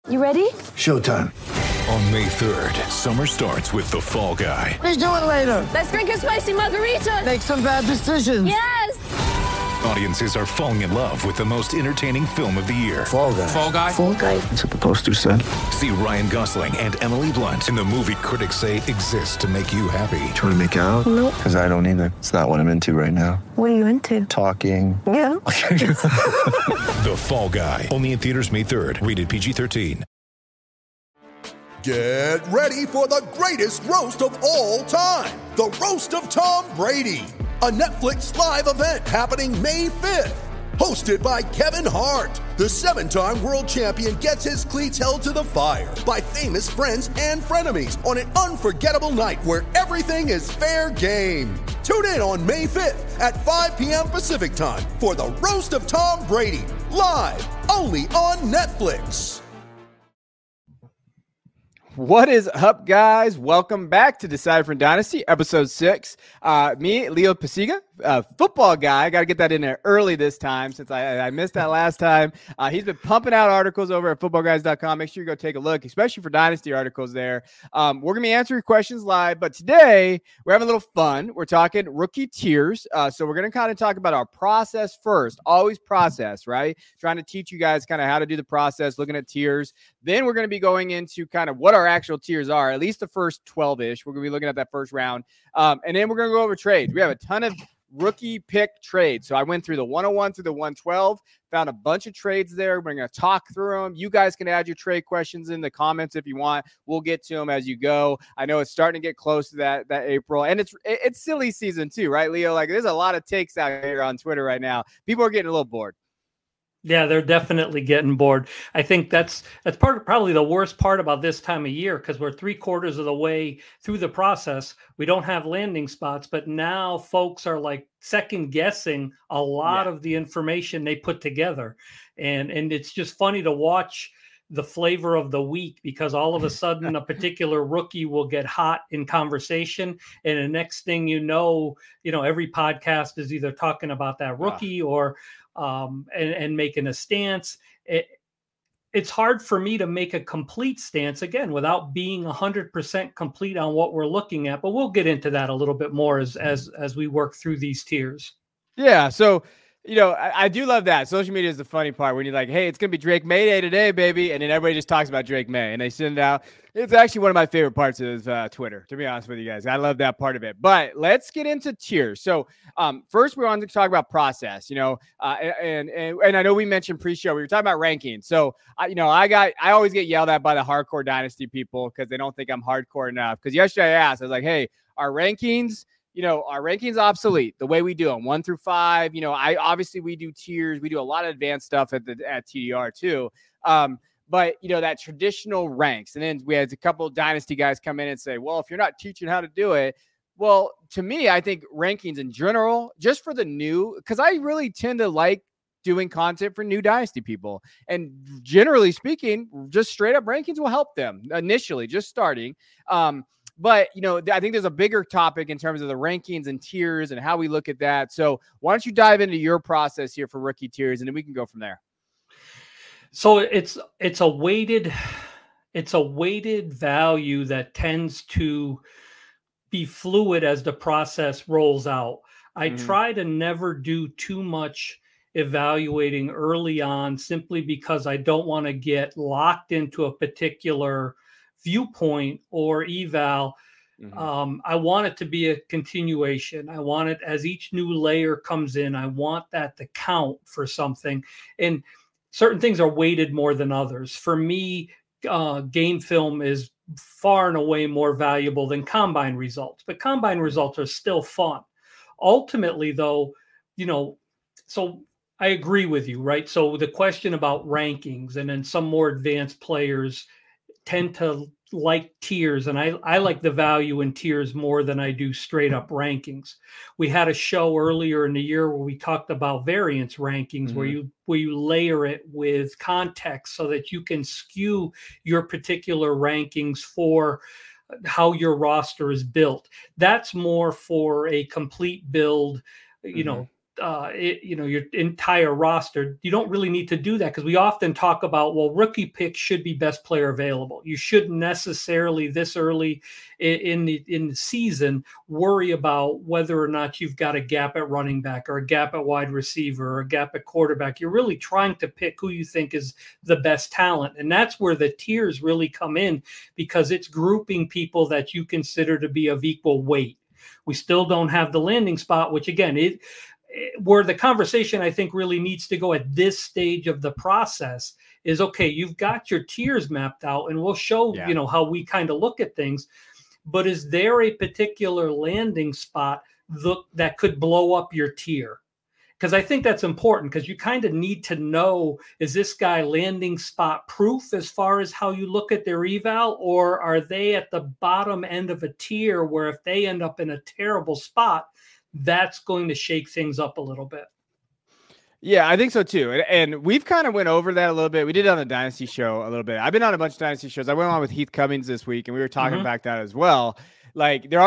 You ready? Showtime. On May 3rd, summer starts with The Fall Guy. Let's do it later. Let's drink a spicy margarita. Make some bad decisions. Yes! Audiences are falling in love with the most entertaining film of the year. Fall Guy. Fall Guy? Fall guy. That's what the poster said. See Ryan Gosling and Emily Blunt in the movie critics say exists to make you happy. Trying to make it out? Nope. Because I don't either. It's not what I'm into right now. What are you into? Talking. Yeah. The Fall Guy. Only in theaters May 3rd. Rated PG-13. Get ready for the greatest roast of all time. The Roast of Tom Brady. A Netflix live event happening May 5th. Hosted by Kevin Hart. The 7-time world champion gets his cleats held to the fire by famous friends and frenemies on an unforgettable night where everything is fair game. Tune in on May 5th at 5 p.m. Pacific time for the Roast of Tom Brady. Live only on Netflix. What is up, guys? Welcome back to Decipher Dynasty, episode 6. Me, Leo Pasiga, football guy. I got to get that in there early this time since I missed that last time. He's been pumping out articles over at footballguys.com. Make sure you go take a look, especially for Dynasty articles there. We're going to be answering questions live, but today we're having a little fun. We're talking rookie tiers. So we're going to kind of talk about our process first. Always process, right? Trying to teach you guys kind of how to do the process, looking at tiers. Then we're going to be going into kind of what our actual tiers are, at least the first 12-ish. We're going to be looking at that first round. And then we're going to go over trades. We have a ton of rookie pick trades. So I went through the 101 through the 112, found a bunch of trades there. We're going to talk through them. You guys can add your trade questions in the comments if you want. We'll get to them as you go. I know it's starting to get close to that April. And it's silly season too, right, Leo? Like there's a lot of takes out here on Twitter right now. People are getting a little bored. Yeah, they're definitely getting bored. I think that's probably the worst part about this time of year because we're 3/4 of the way through the process. We don't have landing spots, but now folks are like second guessing a lot of the information they put together. And it's just funny to watch the flavor of the week because all of a sudden a particular rookie will get hot in conversation. And the next thing you know, every podcast is either talking about that rookie or and making a stance. It's hard for me to make a complete stance again without being 100% complete on what we're looking at, but we'll get into that a little bit more as we work through these tiers. Yeah. So, I do love that. Social media is the funny part when you're like, hey, it's going to be Drake May Day today, baby. And then everybody just talks about Drake May and they send it out. It's actually one of my favorite parts of Twitter, to be honest with you guys. I love that part of it. But let's get into tiers. So first, we wanted to talk about process, and I know we mentioned pre-show. We were talking about rankings. So, I always get yelled at by the hardcore Dynasty people because they don't think I'm hardcore enough. Because yesterday I asked, I was like, hey, our rankings obsolete the way we do them 1 through 5. We do tiers. We do a lot of advanced stuff at TDR too. But that traditional ranks. And then we had a couple of Dynasty guys come in and say, well, if you're not teaching how to do it, well, to me, I think rankings in general, just for the new, because I really tend to like doing content for new Dynasty people. And generally speaking, just straight up rankings will help them initially, just starting. But, I think there's a bigger topic in terms of the rankings and tiers and how we look at that. So why don't you dive into your process here for rookie tiers, and then we can go from there. So it's a weighted value that tends to be fluid as the process rolls out. I try to never do too much evaluating early on simply because I don't want to get locked into a particular viewpoint or eval. I want it to be a continuation. I want it as each new layer comes in. I want that to count for something. And certain things are weighted more than others. For me, game film is far and away more valuable than combine results, but combine results are still fun. Ultimately, though, so I agree with you, right? So the question about rankings and then some more advanced players tend to like tiers, and I like the value in tiers more than I do straight up rankings. We had a show earlier in the year where we talked about variance rankings, where you layer it with context so that you can skew your particular rankings for how your roster is built. That's more for a complete build, your entire roster. You don't really need to do that because we often talk about, well, rookie picks should be best player available. You shouldn't necessarily this early in the season worry about whether or not you've got a gap at running back or a gap at wide receiver or a gap at quarterback. You're really trying to pick who you think is the best talent. And that's where the tiers really come in, because it's grouping people that you consider to be of equal weight. We still don't have the landing spot, which again, where the conversation I think really needs to go at this stage of the process is, okay, you've got your tiers mapped out and we'll show, how we kind of look at things, but is there a particular landing spot that could blow up your tier? Because I think that's important, because you kind of need to know, is this guy landing spot proof as far as how you look at their eval, or are they at the bottom end of a tier where if they end up in a terrible spot, that's going to shake things up a little bit? Yeah, I think so too. And we've kind of went over that a little bit. We did it on the Dynasty show a little bit. I've been on a bunch of Dynasty shows. I went on with Heath Cummings this week, and we were talking about that as well. Like there are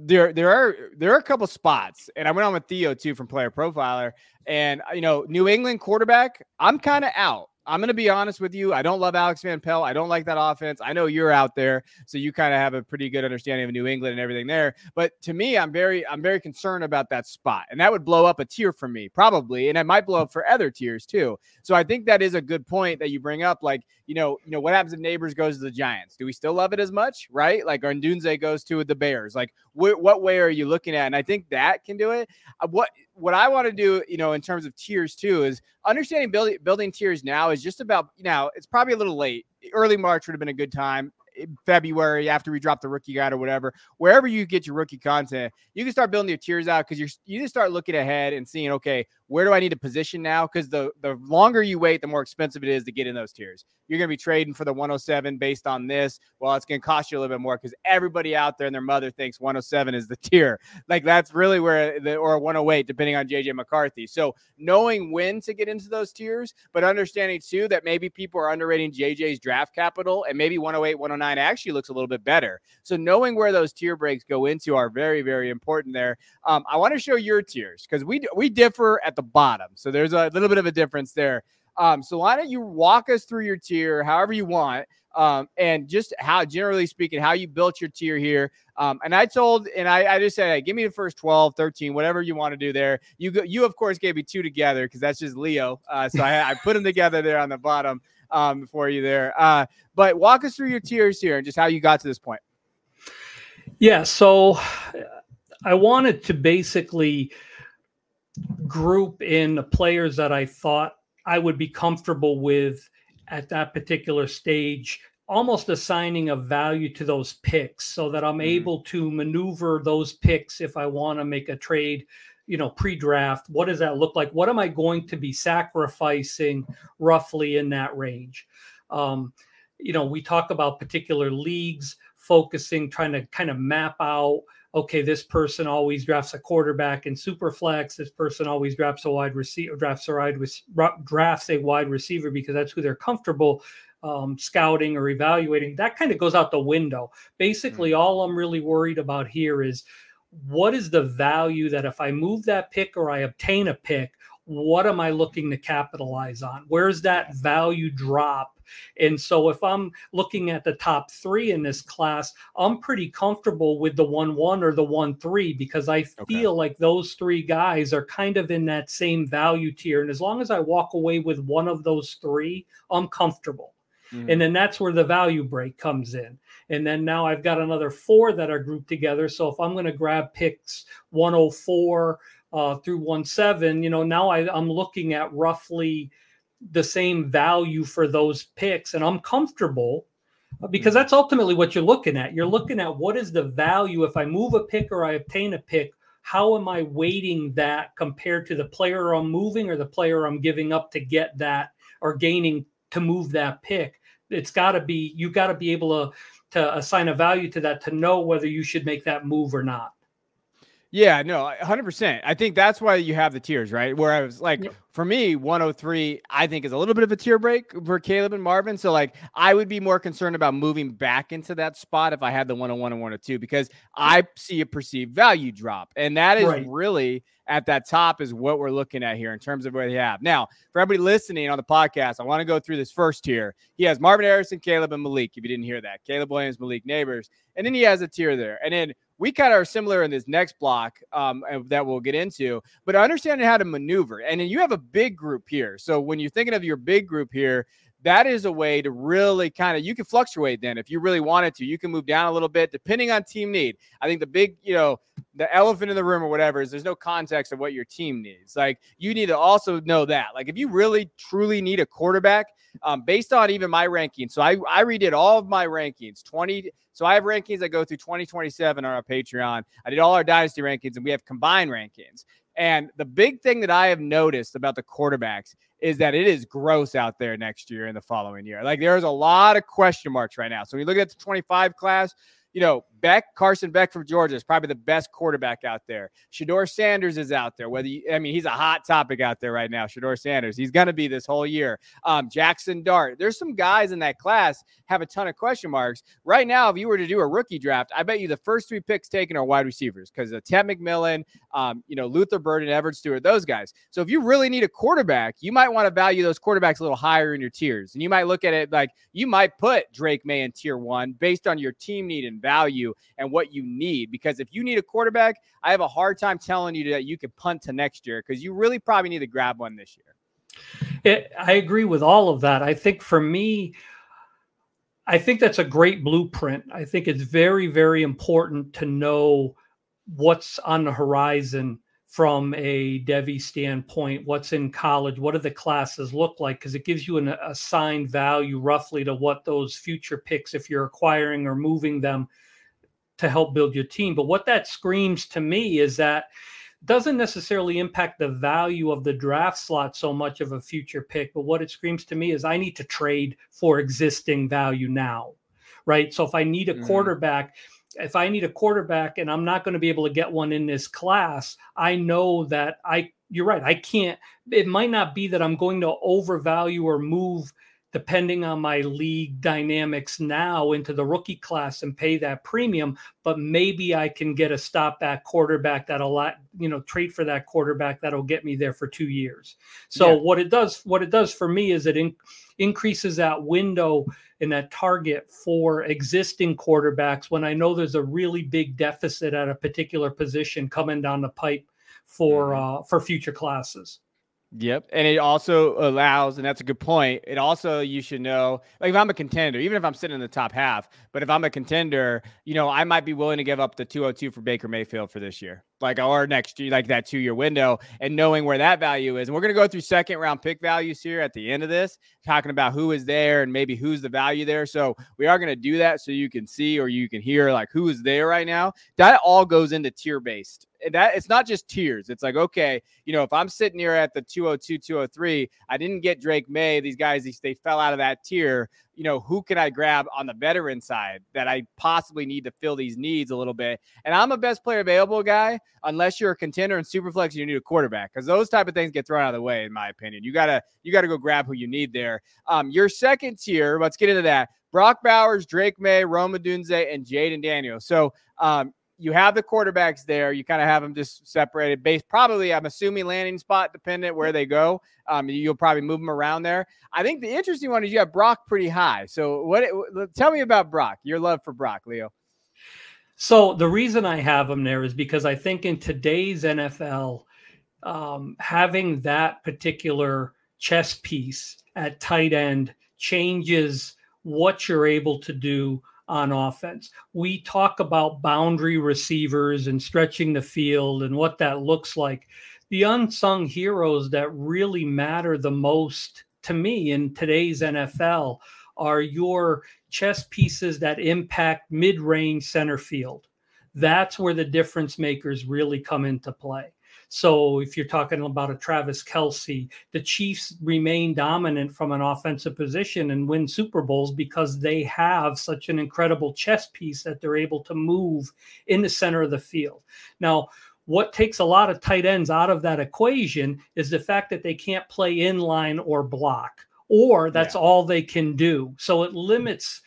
a couple spots, and I went on with Theo too from Player Profiler, and New England quarterback, I'm kind of out. I'm going to be honest with you. I don't love Alex Van Pelt. I don't like that offense. I know you're out there, so you kind of have a pretty good understanding of New England and everything there. But to me, I'm very concerned about that spot, and that would blow up a tier for me probably, and it might blow up for other tiers too. So I think that is a good point that you bring up. Like, what happens if Neighbors goes to the Giants? Do we still love it as much, right? Like, or Ndunze goes to the Bears. Like, what way are you looking at? And I think that can do it. What I want to do, in terms of tiers too, is understanding building tiers now is just about, it's probably a little late. Early March would have been a good time. February, after we drop the rookie guide or whatever, wherever you get your rookie content, you can start building your tiers out, because you just start looking ahead and seeing, okay, where do I need to position now? Because the longer you wait, the more expensive it is to get in those tiers. You're going to be trading for the 107 based on this. Well, it's going to cost you a little bit more, because everybody out there and their mother thinks 107 is the tier. Like, that's really where or 108, depending on JJ McCarthy. So knowing when to get into those tiers, but understanding too that maybe people are underrating JJ's draft capital, and maybe 108, 109 actually looks a little bit better. So knowing where those tier breaks go into are very, very important there. I want to show your tiers, because we differ at the bottom. So there's a little bit of a difference there. So why don't you walk us through your tier however you want, and just how, generally speaking, how you built your tier here. And I just said, hey, give me the first 12, 13, whatever you want to do there. You of course gave me two together, because that's just Leo. So I put them together there on the bottom for you there. But walk us through your tiers here and just how you got to this point. Yeah. So I wanted to basically group in the players that I thought I would be comfortable with at that particular stage, almost assigning a value to those picks so that I'm able to maneuver those picks if I want to make a trade, pre-draft. What does that look like? What am I going to be sacrificing roughly in that range? We talk about particular leagues, focusing, trying to kind of map out, okay, this person always drafts a quarterback in Superflex. This person always drafts a wide receiver, drafts a wide receiver because that's who they're comfortable scouting or evaluating. That kind of goes out the window. Basically, all I'm really worried about here is, what is the value that if I move that pick or I obtain a pick, what am I looking to capitalize on? Where's that value drop? And so if I'm looking at the top three in this class, I'm pretty comfortable with the 1-1 or the 1-3, because I feel like those three guys are kind of in that same value tier. And as long as I walk away with one of those three, I'm comfortable. And then that's where the value break comes in. And then now I've got another four that are grouped together. So if I'm going to grab picks 104 through 17, now I'm looking at roughly the same value for those picks, and I'm comfortable, because that's ultimately what you're looking at. You're looking at, what is the value if I move a pick or I obtain a pick? How am I weighting that compared to the player I'm moving or the player I'm giving up to get that, or gaining to move that pick? It's got to be, you got to be able to assign a value to that to know whether you should make that move or not. Yeah, no, 100%. I think that's why you have the tiers, right? Where I was like, for me, 103, I think is a little bit of a tier break for Caleb and Marvin. So like, I would be more concerned about moving back into that spot if I had the 101 and 102, because I see a perceived value drop. And that is really at that top is what we're looking at here in terms of where they have. Now, for everybody listening on the podcast, I want to go through this first tier. He has Marvin Harrison, Caleb, and Malik, if you didn't hear that. Caleb Williams, Malik Neighbors. And then he has a tier there. And then we kind of are similar in this next block that we'll get into, but understanding how to maneuver. And then you have a big group here. So when you're thinking of your big group here, that is a way to really kind of, you can fluctuate then if you really wanted to. You can move down a little bit depending on team need. I think the big, the elephant in the room or whatever is there's no context of what your team needs. Like, you need to also know that. Like, if you really truly need a quarterback, based on even my rankings. So I redid all of my rankings, 20. So I have rankings that go through 2027 on our Patreon. I did all our dynasty rankings, and we have combined rankings. And the big thing that I have noticed about the quarterbacks is that it is gross out there next year and the following year. Like, there's a lot of question marks right now. So when you look at the 25 class, Carson Beck from Georgia is probably the best quarterback out there. Shedeur Sanders is out there. He's a hot topic out there right now. Shedeur Sanders, he's going to be this whole year. Jackson Dart. There's some guys in that class have a ton of question marks. Right now, if you were to do a rookie draft, I bet you the first 3 picks taken are wide receivers because of Ted McMillan, Luther Burden, Everett Stewart, those guys. So if you really need a quarterback, you might want to value those quarterbacks a little higher in your tiers. And you might look at it like you might put Drake May in tier 1 based on your team need and value and what you need. Because if you need a quarterback, I have a hard time telling you that you could punt to next year because you really probably need to grab one this year. I agree with all of that. I think for me, I think that's a great blueprint. I think it's very, very important to know what's on the horizon from a Devy standpoint, what's in college, what do the classes look like? Because it gives you an assigned value roughly to what those future picks, if you're acquiring or moving them to help build your team. But what that screams to me is that it doesn't necessarily impact the value of the draft slot so much of a future pick, but what it screams to me is I need to trade for existing value now, right? So if I need a quarterback, and I'm not going to be able to get one in this class, I know that you're right. I can't, it might not be that I'm going to overvalue or move depending on my league dynamics now into the rookie class and pay that premium, but maybe I can get a stopback quarterback trade for that quarterback that'll get me there for 2 years. So what it does for me is it increases that window and that target for existing quarterbacks when I know there's a really big deficit at a particular position coming down the pipe for future classes. Yep. And it also allows, and that's a good point, it also, you should know, like if I'm a contender, even if I'm sitting in the top half, but if I'm a contender, I might be willing to give up the 202 for Baker Mayfield for this year, or next year, like that 2-year window, and knowing where that value is. And we're going to go through second round pick values here at the end of this, talking about who is there and maybe who's the value there. So we are going to do that so you can see or you can hear like who is there right now. That all goes into tier based. That it's not just tiers. It's like, okay, if I'm sitting here at the 202, 203, I didn't get Drake May. These guys, they fell out of that tier. Who can I grab on the veteran side that I possibly need to fill these needs a little bit? And I'm a best player available guy, unless you're a contender in Superflex and you need a quarterback, because those type of things get thrown out of the way, in my opinion. You gotta go grab who you need there. Your second tier, let's get into that. Brock Bowers, Drake May, Rome Odunze, and Jaden Daniels. So you have the quarterbacks there. You kind of have them just separated based, probably, I'm assuming, landing spot dependent where they go. You'll probably move them around there. I think the interesting one is you have Brock pretty high. So tell me about Brock, your love for Brock, Leo. So the reason I have him there is because I think in today's NFL, having that particular chess piece at tight end changes what you're able to do on offense. We talk about boundary receivers and stretching the field and what that looks like. The unsung heroes that really matter the most to me in today's NFL are your chess pieces that impact mid-range center field. That's where the difference makers really come into play. So if you're talking about a Travis Kelce, the Chiefs remain dominant from an offensive position and win Super Bowls because they have such an incredible chess piece that they're able to move in the center of the field. Now, what takes a lot of tight ends out of that equation is the fact that they can't play inline or block, or that's all they can do. So it limits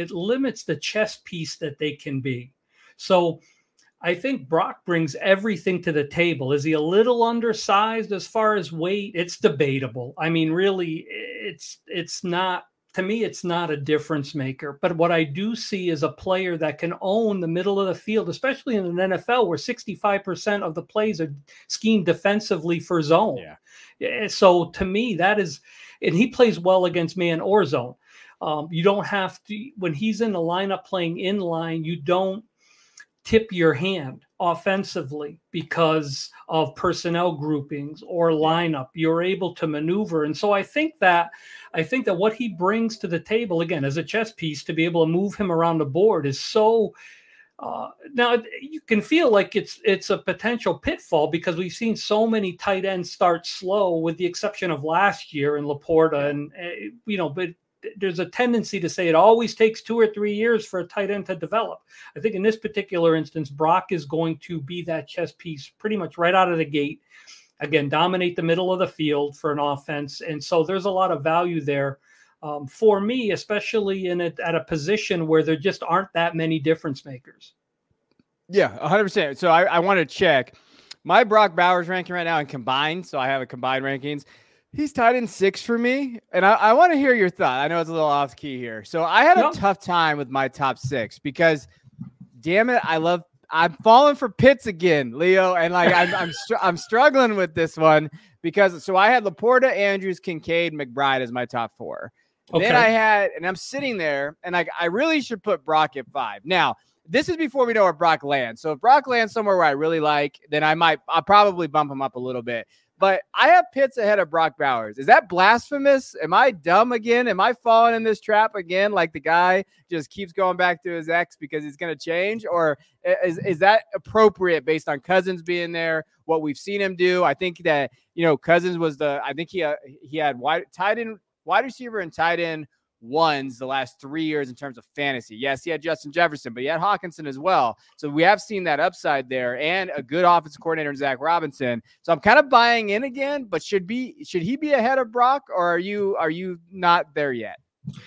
the chess piece that they can be. So I think Brock brings everything to the table. Is he a little undersized as far as weight? It's debatable. I mean, really, it's not, to me, it's not a difference maker. But what I do see is a player that can own the middle of the field, especially in an NFL where 65% of the plays are schemed defensively for zone. Yeah. So to me, that is, and he plays well against man or zone. You don't have to, when he's in the lineup playing in line, you don't tip your hand offensively because of personnel groupings or lineup. You're able to maneuver. And so I think that what he brings to the table, again, as a chess piece, to be able to move him around the board is so, now you can feel like it's a potential pitfall because we've seen so many tight ends start slow, with the exception of last year in Laporta. And, but there's a tendency to say it always takes 2 or 3 years for a tight end to develop. I think in this particular instance, Brock is going to be that chess piece pretty much right out of the gate. Again, dominate the middle of the field for an offense. And so there's a lot of value there for me, especially at a position where there just aren't that many difference makers. Yeah, 100%. So I want to check my Brock Bowers ranking right now in combined. So I have a combined rankings. He's tied in 6 for me, and I want to hear your thought. I know it's a little off key here. So I had a tough time with my top 6 because, damn it, I'm falling for Pitts again, Leo, and like I'm struggling with this one because so I had Laporta, Andrews, Kincaid, McBride as my top 4. Okay. Then I'm sitting there, and I really should put Brock at 5. Now, this is before we know where Brock lands. So if Brock lands somewhere where I really like, then I'll probably bump him up a little bit. But I have Pitts ahead of Brock Bowers. Is that blasphemous? Am I dumb again? Am I falling in this trap again? Like the guy just keeps going back to his ex because he's going to change? Or is that appropriate based on Cousins being there, what we've seen him do? I think that, Cousins was he had wide receiver and tight end ones the last 3 years in terms of fantasy. Yes, he had Justin Jefferson, but he had Hawkinson as well. So we have seen that upside there and a good offensive coordinator in Zach Robinson. So I'm kind of buying in again, but should he be ahead of Brock, or are you not there yet?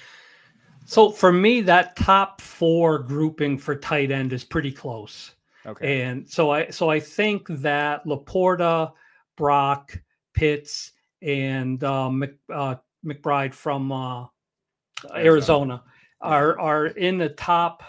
So for me, that top 4 grouping for tight end is pretty close. Okay. And so I think that Laporta, Brock, Pitts, and McBride from Arizona are in the top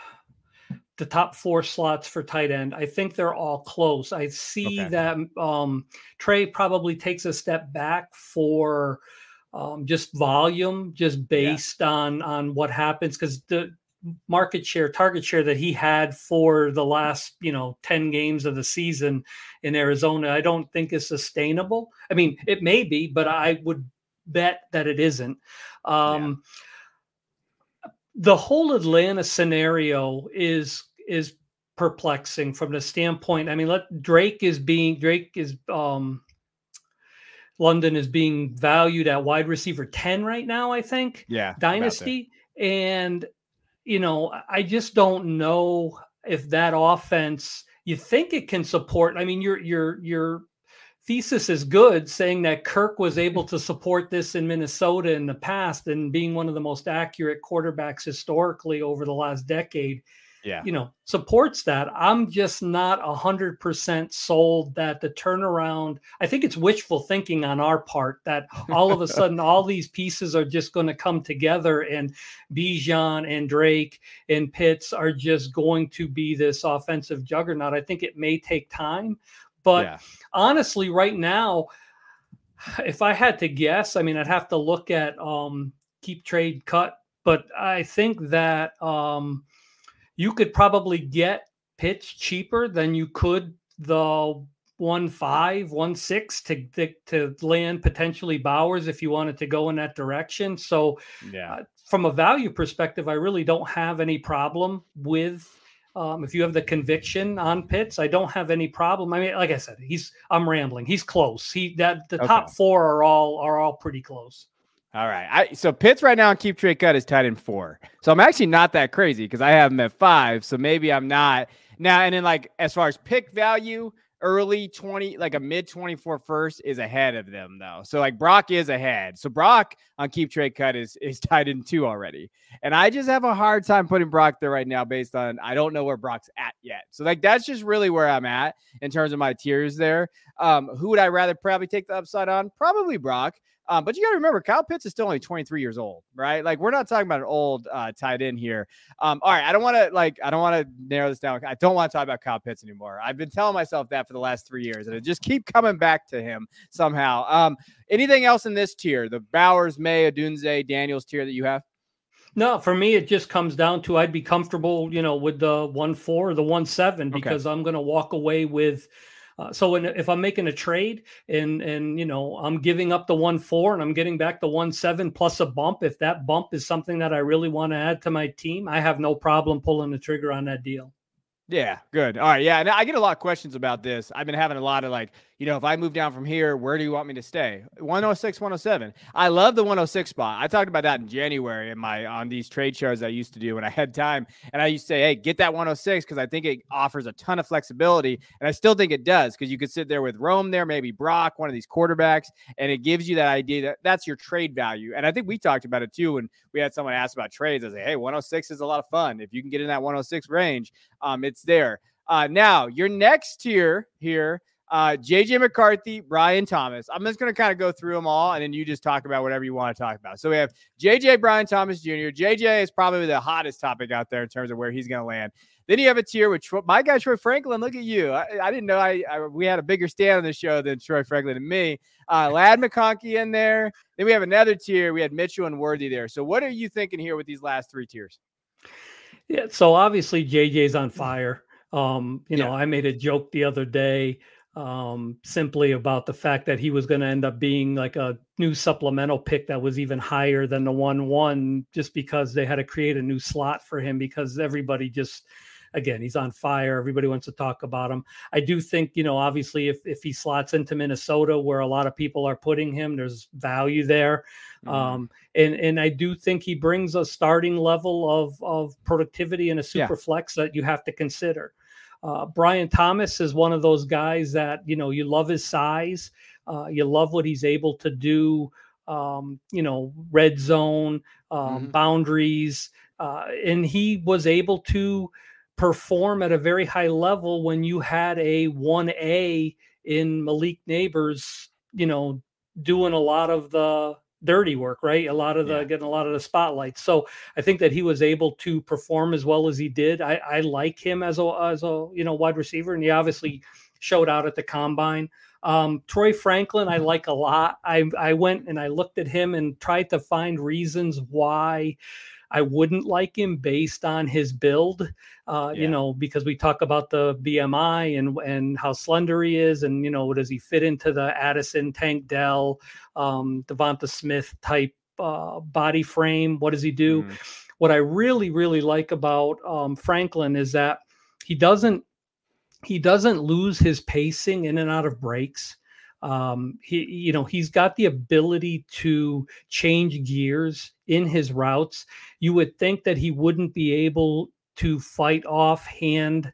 4 slots for tight end. I think they're all close. I see that Trey probably takes a step back for just volume, just based on what happens, because the target share that he had for the last 10 games of the season in Arizona, I don't think is sustainable. I mean, it may be, but I would bet that it isn't. The whole Atlanta scenario is perplexing from the standpoint. I mean, London is being valued at wide receiver 10 right now, I think. Yeah. Dynasty. And, I just don't know if that offense, you think it can support. I mean, your thesis is good, saying that Kirk was able to support this in Minnesota in the past and being one of the most accurate quarterbacks historically over the last decade. Yeah. Supports that. I'm just not 100% sold that the turnaround, I think it's wishful thinking on our part that all of a sudden all these pieces are just going to come together and Bijan and Drake and Pitts are just going to be this offensive juggernaut. I think it may take time. But honestly, right now, if I had to guess, I mean, I'd have to look at keep, trade, cut. But I think that you could probably get Pitts cheaper than you could the 1.5, 1.6 to land potentially Bowers if you wanted to go in that direction. So from a value perspective, I really don't have any problem with if you have the conviction on Pitts, I don't have any problem. I mean, like I said, I'm rambling. He's close. Top 4 are all pretty close. All right. So Pitts right now in keep, trade, cut is tied in 4. So I'm actually not that crazy because I have him at 5. So maybe I'm not now. And then like as far as pick value early 20, like a mid 24 first is ahead of them though. So like Brock is ahead. So Brock on Keep Trade Cut is tied in 2 already. And I just have a hard time putting Brock there right now based on, I don't know where Brock's at yet. So like, that's just really where I'm at in terms of my tiers there. Who would I rather probably take the upside on? Probably Brock. But you got to remember, Kyle Pitts is still only 23 years old, right? Like, we're not talking about an old tight end here. All right, I don't want to narrow this down. I don't want to talk about Kyle Pitts anymore. I've been telling myself that for the last 3 years, and it just keep coming back to him somehow. Anything else in this tier, the Bowers, May, Odunze, Daniels tier that you have? No, for me, it just comes down to I'd be comfortable, with the 1.4 or the 1.7 because I'm going to walk away with. So if I'm making a trade and I'm giving up the 1.4 and I'm getting back the 1.7 plus a bump, if that bump is something that I really want to add to my team, I have no problem pulling the trigger on that deal. Yeah, good. All right. Yeah. And I get a lot of questions about this. I've been having a lot of if I move down from here, where do you want me to stay? 106, 107. I love the 106 spot. I talked about that in January on these trade shows I used to do when I had time. And I used to say, hey, get that 106 because I think it offers a ton of flexibility. And I still think it does because you could sit there with Rome there, maybe Brock, one of these quarterbacks, and it gives you that idea that that's your trade value. And I think we talked about it too when we had someone ask about trades. I was like, hey, 106 is a lot of fun. If you can get in that 106 range, it's there. Now, your next tier here, JJ McCarthy, Brian Thomas. I'm just going to kind of go through them all, and then you just talk about whatever you want to talk about. So we have JJ, Brian Thomas Jr. JJ is probably the hottest topic out there in terms of where he's going to land. Then you have a tier with my guy, Troy Franklin. Look at you. I didn't know we had a bigger stand on the show than Troy Franklin and me. Ladd McConkey in there. Then we have another tier. We had Mitchell and Worthy there. So what are you thinking here with these last 3 tiers? Yeah, so obviously JJ's on fire. I made a joke the other day simply about the fact that he was going to end up being like a new supplemental pick that was even higher than the 1-1 just because they had to create a new slot for him because everybody just, again, he's on fire. Everybody wants to talk about him. I do think, obviously if he slots into Minnesota where a lot of people are putting him, there's value there. And I do think he brings a starting level of productivity in a super flex that you have to consider. Brian Thomas is one of those guys that, you love his size. You love what he's able to do, red zone, boundaries. And he was able to perform at a very high level when you had a 1A in Malik Neighbors, doing a lot of the dirty work, right? Getting a lot of the spotlight. So I think that he was able to perform as well as he did. I like him as a wide receiver, and he obviously showed out at the combine. Troy Franklin, I like a lot. I went and I looked at him and tried to find reasons why I wouldn't like him based on his build, because we talk about the BMI and how slender he is. And, does he fit into the Addison, Tank Dell, Devonta Smith type body frame? What does he do? What I really, really like about Franklin is that he doesn't lose his pacing in and out of breaks. He's got the ability to change gears in his routes. You would think that he wouldn't be able to fight off handsy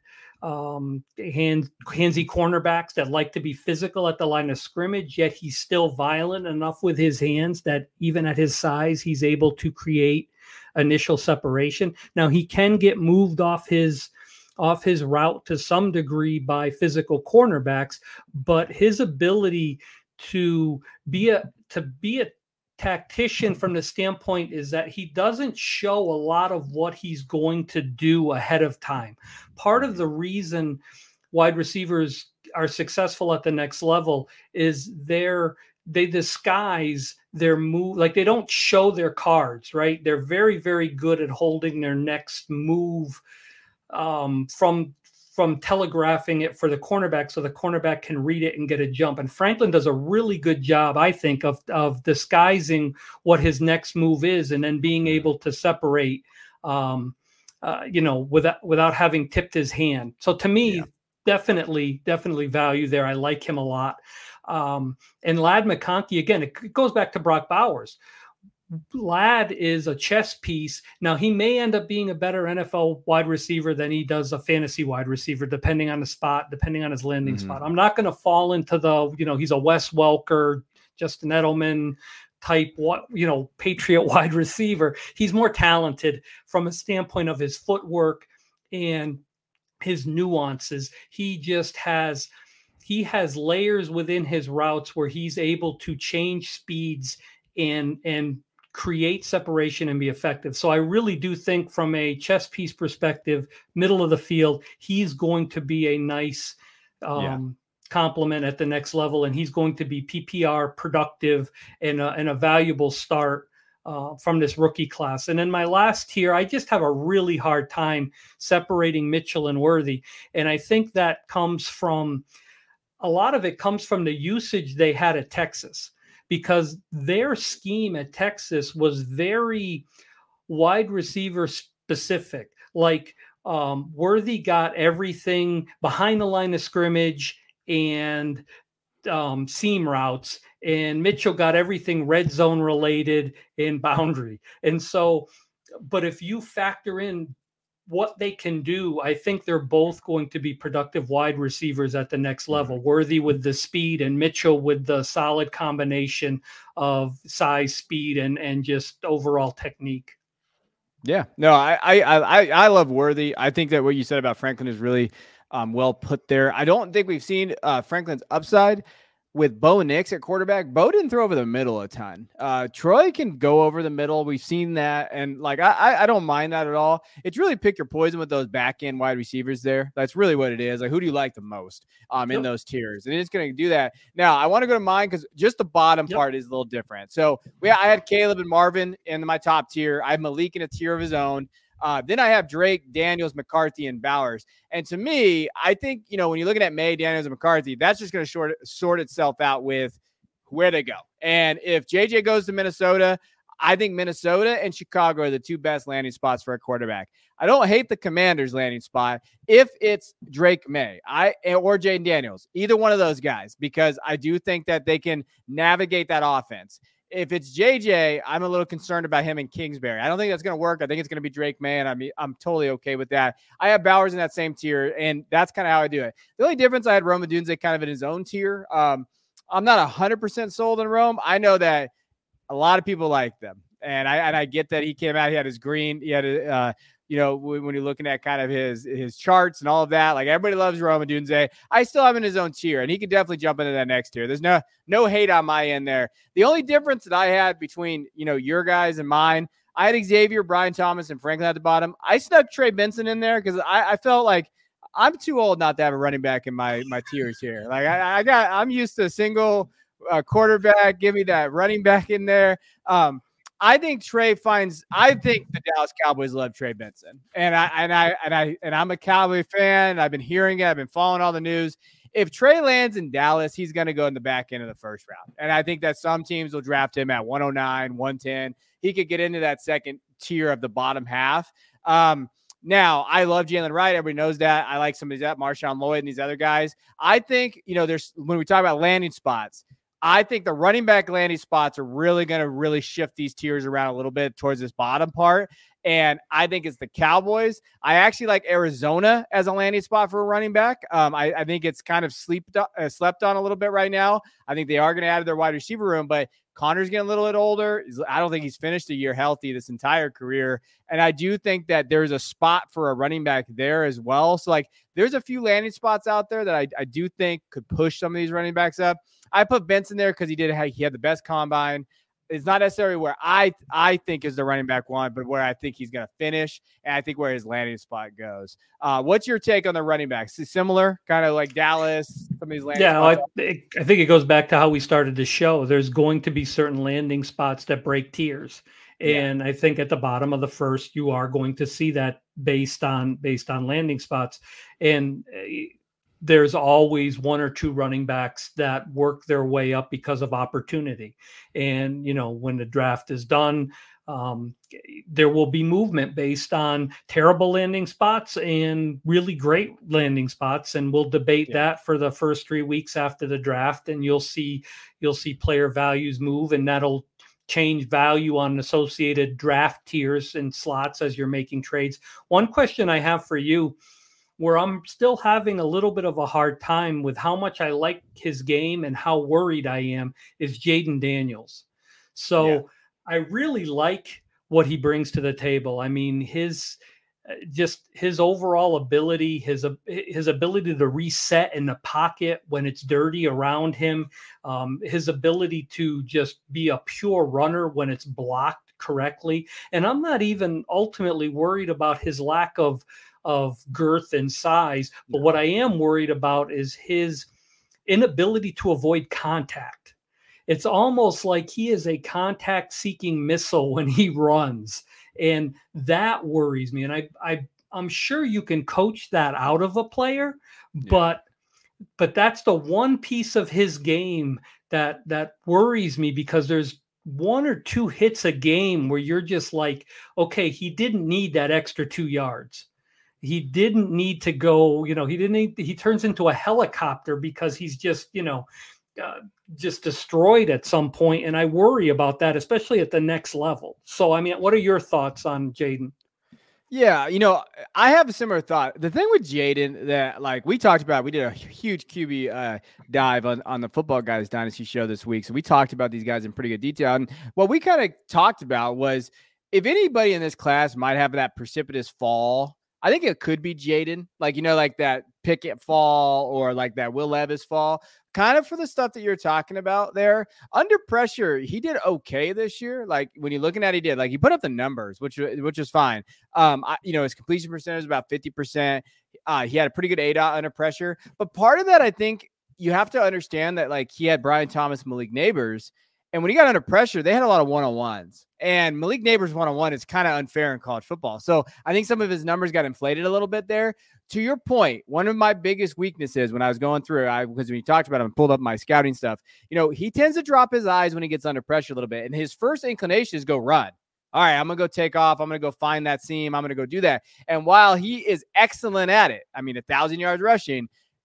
cornerbacks that like to be physical at the line of scrimmage, yet he's still violent enough with his hands that even at his size, he's able to create initial separation. Now he can get moved off his route to some degree by physical cornerbacks, but his ability to be a tactician from the standpoint is that he doesn't show a lot of what he's going to do ahead of time. Part of the reason wide receivers are successful at the next level is they disguise their move. Like they don't show their cards, right? They're very, very good at holding their next move from telegraphing it for the cornerback so the cornerback can read it and get a jump. And Franklin does a really good job, I think, of disguising what his next move is and then being able to separate, without having tipped his hand. So to me, definitely value there. I like him a lot. And Ladd McConkey, again, it goes back to Brock Bowers. Ladd is a chess piece. Now, he may end up being a better NFL wide receiver than he does a fantasy wide receiver, depending on the spot, depending on his landing spot. I'm not going to fall into the, he's a Wes Welker, Justin Edelman type, Patriot wide receiver. He's more talented from a standpoint of his footwork and his nuances. He has layers within his routes where he's able to change speeds and create separation and be effective. So I really do think from a chess piece perspective, middle of the field, he's going to be a nice complement at the next level. And he's going to be PPR productive and a valuable start from this rookie class. And in my last tier, I just have a really hard time separating Mitchell and Worthy. And I think that a lot of it comes from the usage they had at Texas, because their scheme at Texas was very wide receiver specific. Like Worthy got everything behind the line of scrimmage and seam routes, and Mitchell got everything red zone related and boundary. And so, but if you factor in what they can do, I think they're both going to be productive wide receivers at the next level. Worthy with the speed and Mitchell with the solid combination of size, speed, and just overall technique. Yeah, no, I love Worthy. I think that what you said about Franklin is really well put there. I don't think we've seen Franklin's upside with Bo Nix at quarterback. Bo didn't throw over the middle a ton. Troy can go over the middle. We've seen that. And like, I don't mind that at all. It's really pick your poison with those back end wide receivers there. That's really what it is. Like, who do you like the most in those tiers? And it's going to do that. Now I want to go to mine because just the bottom part is a little different. So I had Caleb and Marvin in my top tier. I have Malik in a tier of his own. Then I have Drake, Daniels, McCarthy, and Bowers. And to me, I think, when you're looking at May, Daniels, and McCarthy, that's just going to sort itself out with where they go. And if JJ goes to Minnesota, I think Minnesota and Chicago are the two best landing spots for a quarterback. I don't hate the Commanders' landing spot if it's Drake May or Jaden Daniels, either one of those guys, because I do think that they can navigate that offense. If it's JJ, I'm a little concerned about him in Kingsbury. I don't think that's going to work. I think it's going to be Drake May, and I'm totally okay with that. I have Bowers in that same tier, and that's kind of how I do it. The only difference, I had Rome Odunze kind of in his own tier. I'm not 100% sold on Rome. I know that a lot of people like them, and I get that he came out. He had his green. He had when you're looking at kind of his charts and all of that, like everybody loves Rome Odunze. I still have him in his own tier, and he can definitely jump into that next tier. There's no hate on my end there. The only difference that I had between, your guys and mine, I had Xavier, Brian Thomas, and Franklin at the bottom. I snuck Trey Benson in there because I felt like I'm too old not to have a running back in my tiers here. Like I'm used to a single quarterback. Give me that running back in there. I think I think the Dallas Cowboys love Trey Benson, and I'm a Cowboy fan. I've been hearing it. I've been following all the news. If Trey lands in Dallas, he's going to go in the back end of the first round, and I think that some teams will draft him at 109, 110. He could get into that second tier of the bottom half. Now, I love Jalen Wright. Everybody knows that. I like some of these, Marshawn Lloyd and these other guys. I think, there's when we talk about landing spots, I think the running back landing spots are really going to really shift these tiers around a little bit towards this bottom part. And I think it's the Cowboys. I actually like Arizona as a landing spot for a running back. I think it's kind of slept on a little bit right now. I think they are going to add to their wide receiver room, but Connor's getting a little bit older. I don't think he's finished a year healthy this entire career. And I do think that there's a spot for a running back there as well. So, there's a few landing spots out there that I do think could push some of these running backs up. I put Benson there because he had the best combine. It's not necessarily where I think is the running back one, but where I think he's going to finish, and I think where his landing spot goes. What's your take on the running backs? Similar, kind of like Dallas, some of these landing spots? I think it goes back to how we started the show. There's going to be certain landing spots that break tiers. And I think at the bottom of the first, you are going to see that based on landing spots. And there's always one or two running backs that work their way up because of opportunity. And, when the draft is done, there will be movement based on terrible landing spots and really great landing spots. And we'll debate that for the first 3 weeks after the draft. And you'll see player values move, and that'll change value on associated draft tiers and slots as you're making trades. One question I have for you, where I'm still having a little bit of a hard time with how much I like his game and how worried I am, is Jayden Daniels. So I really like what he brings to the table. I mean, his overall ability, his ability to reset in the pocket when it's dirty around him, his ability to just be a pure runner when it's blocked correctly. And I'm not even ultimately worried about his lack of girth and size, but what I am worried about is his inability to avoid contact. It's almost like he is a contact-seeking missile when he runs, and that worries me. And I'm sure you can coach that out of a player, but that's the one piece of his game that worries me, because there's one or two hits a game where you're just like, okay, he didn't need that extra 2 yards. He didn't need to go, he turns into a helicopter because he's just, just destroyed at some point. And I worry about that, especially at the next level. So, I mean, what are your thoughts on Jayden? Yeah, I have a similar thought. The thing with Jayden that, like, we talked about, we did a huge QB dive on the Football Guys Dynasty show this week. So we talked about these guys in pretty good detail. And what we kind of talked about was, if anybody in this class might have that precipitous fall, I think it could be Jayden, like that Pickett fall or like that Will Levis fall, kind of for the stuff that you're talking about there. Under pressure, he did okay this year. Like, when you're looking at it, he put up the numbers, which was fine. His completion percentage is about 50%. He had a pretty good ADOT under pressure. But part of that, I think you have to understand that, like, he had Brian Thomas, Malik Neighbors, and when he got under pressure, they had a lot of one-on-ones. And Malik Neighbors one-on-one is kind of unfair in college football. So I think some of his numbers got inflated a little bit there. To your point, one of my biggest weaknesses when I was going through, because when you talked about him, I pulled up my scouting stuff, he tends to drop his eyes when he gets under pressure a little bit. And his first inclination is go run. All right, I'm going to go take off. I'm going to go find that seam. I'm going to go do that. And while he is excellent at it, 1,000 yards rushing,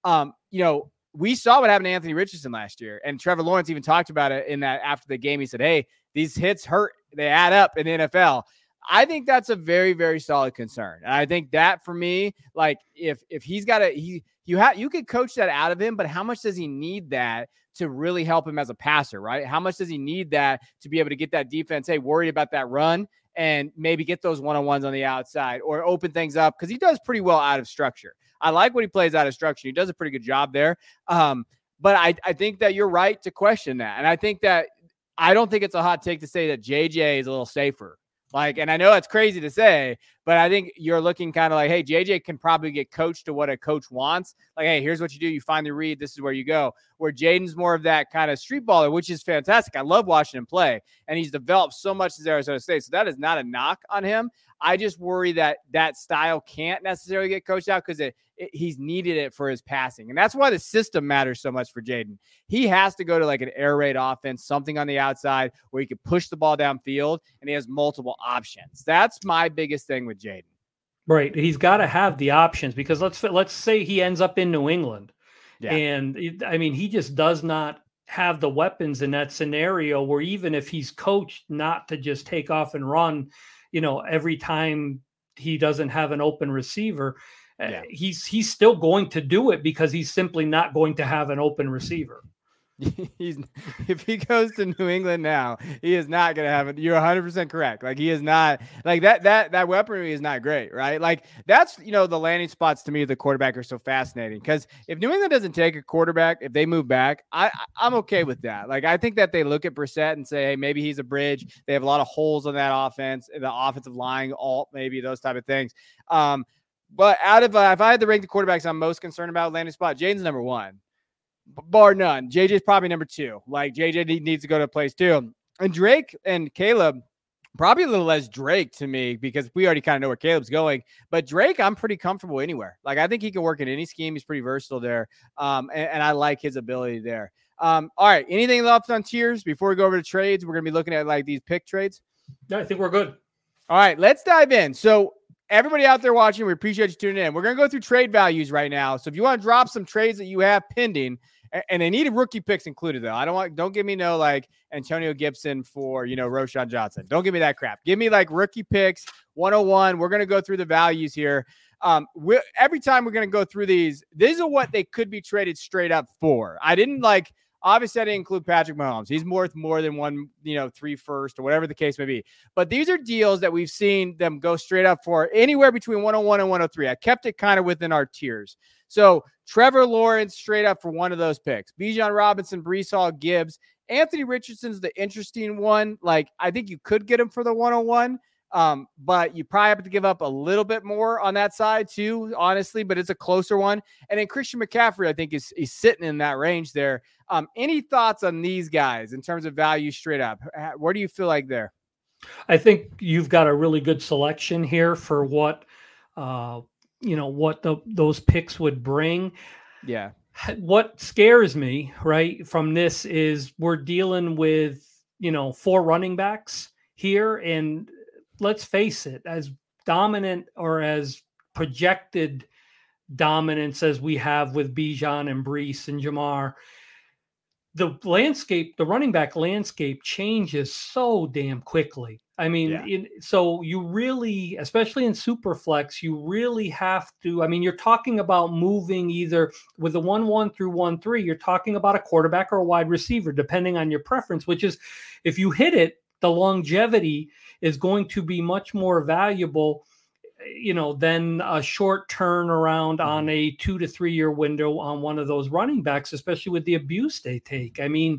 we saw what happened to Anthony Richardson last year. And Trevor Lawrence even talked about it in that after the game. He said, hey, these hits hurt. They add up in the NFL. I think that's a very, very solid concern. And I think that, for me, like, if he's got you could coach that out of him, but how much does he need that to really help him as a passer, right? How much does he need that to be able to get that defense, worried about that run, and maybe get those one-on-ones on the outside or open things up? Because he does pretty well out of structure. I like when he plays out of structure. He does a pretty good job there. But I think that you're right to question that. And I think that I don't think it's a hot take to say that JJ is a little safer. And I know that's crazy to say, but I think you're looking kind of like, hey, JJ can probably get coached to what a coach wants. Like, hey, here's what you do. You find the read. This is where you go. Where Jayden's more of that kind of street baller, which is fantastic. I love watching him play, and he's developed so much as Arizona State. So that is not a knock on him. I just worry that that style can't necessarily get coached out because he's needed it for his passing. And that's why the system matters so much for Jayden. He has to go to like an air raid offense, something on the outside where he can push the ball downfield and he has multiple options. That's my biggest thing with Jayden. Right. He's got to have the options, because let's say he ends up in New England. Yeah. And he just does not have the weapons in that scenario where, even if he's coached not to just take off and run, every time he doesn't have an open receiver, he's still going to do it because he's simply not going to have an open receiver. If he goes to New England now, he is not going to have it. You're 100% correct. Like, he is not like that weaponry is not great, right? Like, that's, the landing spots to me of the quarterback are so fascinating, because if New England doesn't take a quarterback, if they move back, I'm okay with that. Like, I think that they look at Brissett and say, hey, maybe he's a bridge. They have a lot of holes on that offense, the offensive line, maybe those type of things. But if I had to rank the quarterbacks I'm most concerned about landing spot, Jayden's number one. Bar none. JJ's probably number two. Like, JJ needs to go to a place too. And Drake and Caleb, probably a little less Drake to me, because we already kind of know where Caleb's going. But Drake, I'm pretty comfortable anywhere. Like, I think he can work in any scheme. He's pretty versatile there. And I like his ability there. All right. Anything left on tiers before we go over to trades? We're going to be looking at like these pick trades. Yeah, I think we're good. All right. Let's dive in. So, everybody out there watching, we appreciate you tuning in. We're going to go through trade values right now. So if you want to drop some trades that you have pending, And they needed rookie picks included, though. Don't give me no like Antonio Gibson for, Roschon Johnson. Don't give me that crap. Give me like rookie picks, 101. We're going to go through the values here. Every time we're going to go through these are what they could be traded straight up for. Obviously, I didn't include Patrick Mahomes. He's worth more than 3 first or whatever the case may be. But these are deals that we've seen them go straight up for anywhere between 101 and 103. I kept it kind of within our tiers. So Trevor Lawrence straight up for one of those picks. Bijan Robinson, Breece Hall, Gibbs. Anthony Richardson's the interesting one. Like, I think you could get him for the 101. But you probably have to give up a little bit more on that side too, honestly, but it's a closer one. And then Christian McCaffrey, I think is sitting in that range there. Any thoughts on these guys in terms of value straight up? Where do you feel like there? I think you've got a really good selection here for what, those picks would bring. Yeah. What scares me, right, from this is we're dealing with, 4 running backs here, and let's face it, as dominant or as projected dominance as we have with Bijan and Breece and Jamar, the running back landscape changes so damn quickly. I mean, so you really, especially in Superflex, you really have to, you're talking about moving either with the 1-1 through 1-3, you're talking about a quarterback or a wide receiver, depending on your preference, which is, if you hit it, the longevity is going to be much more valuable, than a short turnaround on a 2 to 3 year window on one of those running backs, especially with the abuse they take.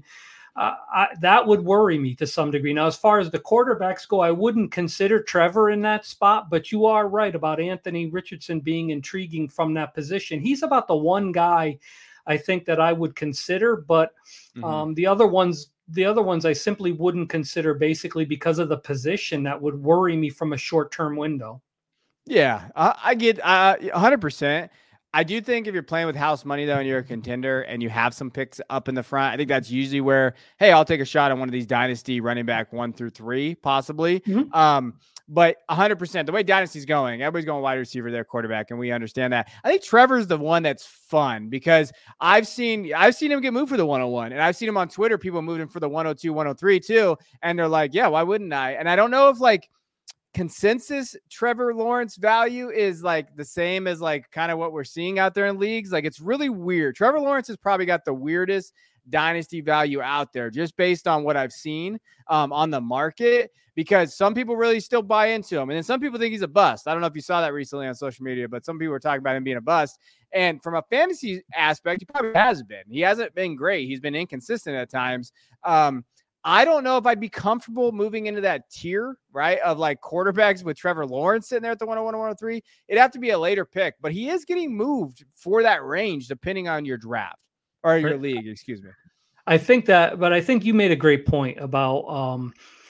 That would worry me to some degree. Now, as far as the quarterbacks go, I wouldn't consider Trevor in that spot, but you are right about Anthony Richardson being intriguing from that position. He's about the one guy I think that I would consider, but the other ones I simply wouldn't consider, basically because of the position that would worry me from a short-term window. Yeah, I get 100%. I do think if you're playing with house money, though, and you're a contender and you have some picks up in the front, I think that's usually where, hey, I'll take a shot on one of these dynasty running back 1 through 3, possibly. But 100%, the way dynasty's going, everybody's going wide receiver, their quarterback, and we understand that. I think Trevor's the one that's fun because I've seen him get moved for the 101, and I've seen him on Twitter, people moved him for the 102, 103 too, and they're like, yeah, why wouldn't I? And I don't know if like consensus Trevor Lawrence value is like the same as like kind of what we're seeing out there in leagues. Like, it's really weird. Trevor Lawrence has probably got the weirdest dynasty value out there just based on what I've seen on the market, because some people really still buy into him. And then some people think he's a bust. I don't know if you saw that recently on social media, but some people were talking about him being a bust. And from a fantasy aspect, he probably has been. He hasn't been great. He's been inconsistent at times. I don't know if I'd be comfortable moving into that tier, right, of like quarterbacks with Trevor Lawrence sitting there at the 101 and 103. It'd have to be a later pick, but he is getting moved for that range depending on your draft or your league, excuse me. I think you made a great point about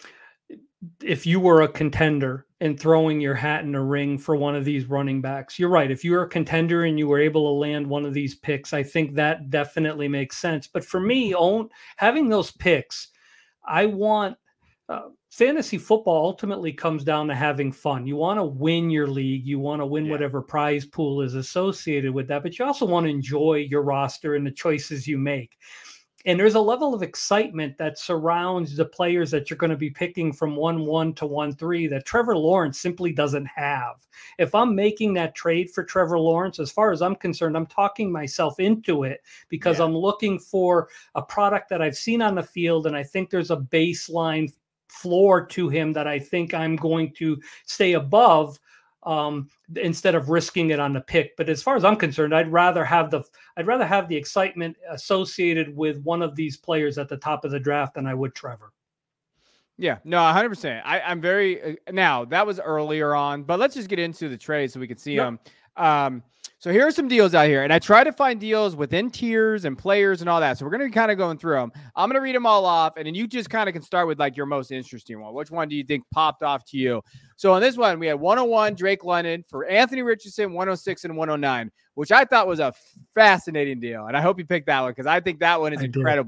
if you were a contender and throwing your hat in a ring for one of these running backs. You're right. If you're a contender and you were able to land one of these picks, I think that definitely makes sense. But for me, having those picks, I want fantasy football ultimately comes down to having fun. You want to win your league. You want to win whatever prize pool is associated with that, but you also want to enjoy your roster and the choices you make. And there's a level of excitement that surrounds the players that you're going to be picking from 1-1 to 1-3 that Trevor Lawrence simply doesn't have. If I'm making that trade for Trevor Lawrence, as far as I'm concerned, I'm talking myself into it because I'm looking for a product that I've seen on the field, and I think there's a baseline floor to him that I think I'm going to stay above instead of risking it on the pick. But as far as I'm concerned, I'd rather have the excitement associated with one of these players at the top of the draft than I would Trevor. Yeah, no, 100%. I'm very now that was earlier on, but let's just get into the trade so we can see them. So here are some deals out here, and I try to find deals within tiers and players and all that. So we're going to be kind of going through them. I'm going to read them all off, and then you just kind of can start with like your most interesting one. Which one do you think popped off to you? So on this one, we had 101 Drake London for Anthony Richardson, 106 and 109, which I thought was a fascinating deal. And I hope you picked that one because I think that one is incredible.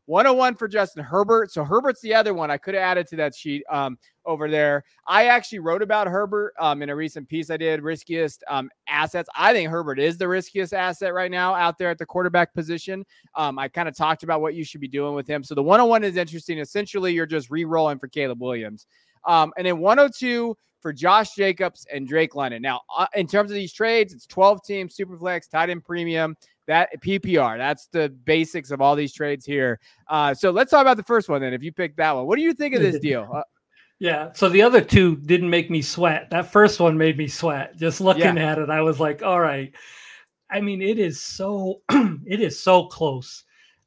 101 for Justin Herbert. So Herbert's the other one I could have added to that sheet over there. I actually wrote about Herbert in a recent piece I did, riskiest assets. I think Herbert is the riskiest asset right now out there at the quarterback position. I kind of talked about what you should be doing with him. So the 101 is interesting. Essentially, you're just re-rolling for Caleb Williams. And then 102 for Josh Jacobs and Drake London. Now, in terms of these trades, it's 12 teams, Superflex, tight end premium, that PPR. That's the basics of all these trades here. So let's talk about the first one then, if you picked that one. What do you think of this deal? Yeah. So the other two didn't make me sweat. That first one made me sweat. Just looking at it, I was like, all right. I mean, it is so close.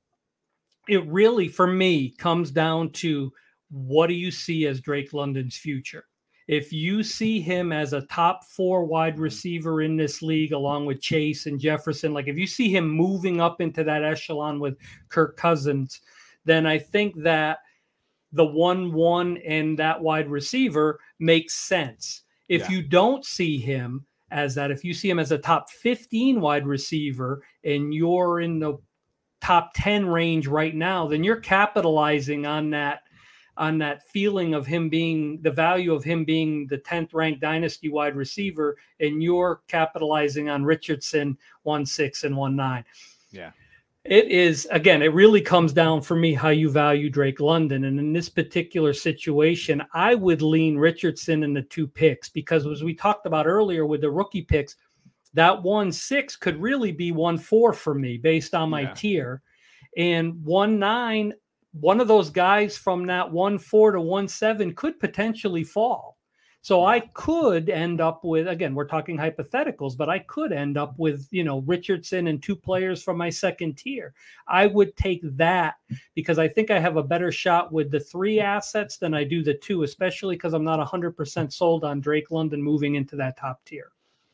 It really, for me, comes down to what do you see as Drake London's future? If you see him as a top 4 wide receiver in this league, along with Chase and Jefferson, like if you see him moving up into that echelon with Kirk Cousins, then I think that the 1-1 and that wide receiver makes sense. If you don't see him as that, if you see him as a top 15 wide receiver and you're in the top 10 range right now, then you're capitalizing on that feeling of him being the value of him being the 10th ranked dynasty wide receiver, and you're capitalizing on Richardson 1.6 and 1.9. Yeah. It is, again, it really comes down for me how you value Drake London. And in this particular situation, I would lean Richardson in the 2 picks, because as we talked about earlier with the rookie picks, that 1.6 could really be 1.4 for me based on my tier. And 1.9, one of those guys from that 1.4 to 1.7 could potentially fall. So I could end up with, again, we're talking hypotheticals, but I could end up with, Richardson and 2 players from my second tier. I would take that because I think I have a better shot with the 3 assets than I do the 2, especially because I'm not 100% sold on Drake London moving into that top tier.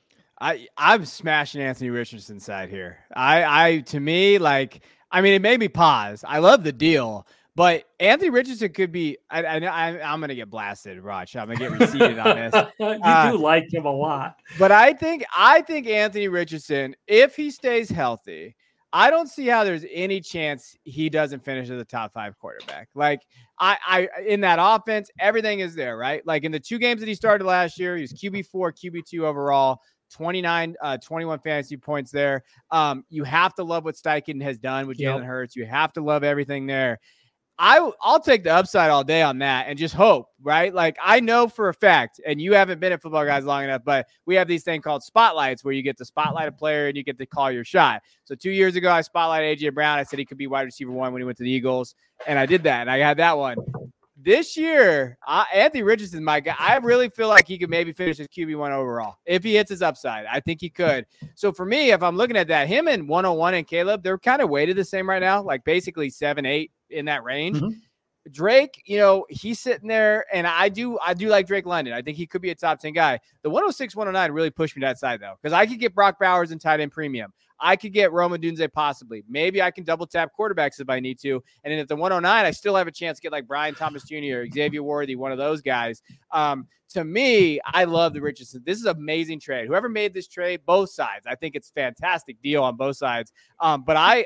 I'm smashing Anthony Richardson's side here. To me, it made me pause. I love the deal. But Anthony Richardson could be. I'm going to get blasted, Raj. I'm going to get receipted on this. You do like him a lot, but I think Anthony Richardson, if he stays healthy, I don't see how there's any chance he doesn't finish as a top 5 quarterback. Like I in that offense, everything is there, right? Like in the 2 games that he started last year, he was QB4, QB2 overall. 21 fantasy points there. You have to love what Steichen has done with Jalen Hurts. You have to love everything there. I'll take the upside all day on that and just hope, right? Like I know for a fact, and you haven't been at Football Guys long enough, but we have these things called spotlights where you get to spotlight a player and you get to call your shot. So 2 years ago, I spotlighted A.J. Brown. I said he could be wide receiver 1 when he went to the Eagles, and I did that, and I had that one. This year, Anthony Richardson, my guy, I really feel like he could maybe finish as QB1 overall if he hits his upside. I think he could. So for me, if I'm looking at that, him and 101 and Caleb, they're kind of weighted the same right now, like basically 7-8 in that range. Mm-hmm. Drake, he's sitting there, and I do like Drake London. I think he could be a top 10 guy. The 106, 109 really pushed me to that side, though, because I could get Brock Bowers in tight end premium. I could get Rome Odunze possibly. Maybe I can double tap quarterbacks if I need to. And then at the 109, I still have a chance to get like Brian Thomas Jr. or Xavier Worthy, one of those guys. To me, I love the Richardson. This is an amazing trade. Whoever made this trade, both sides, I think it's a fantastic deal on both sides. But I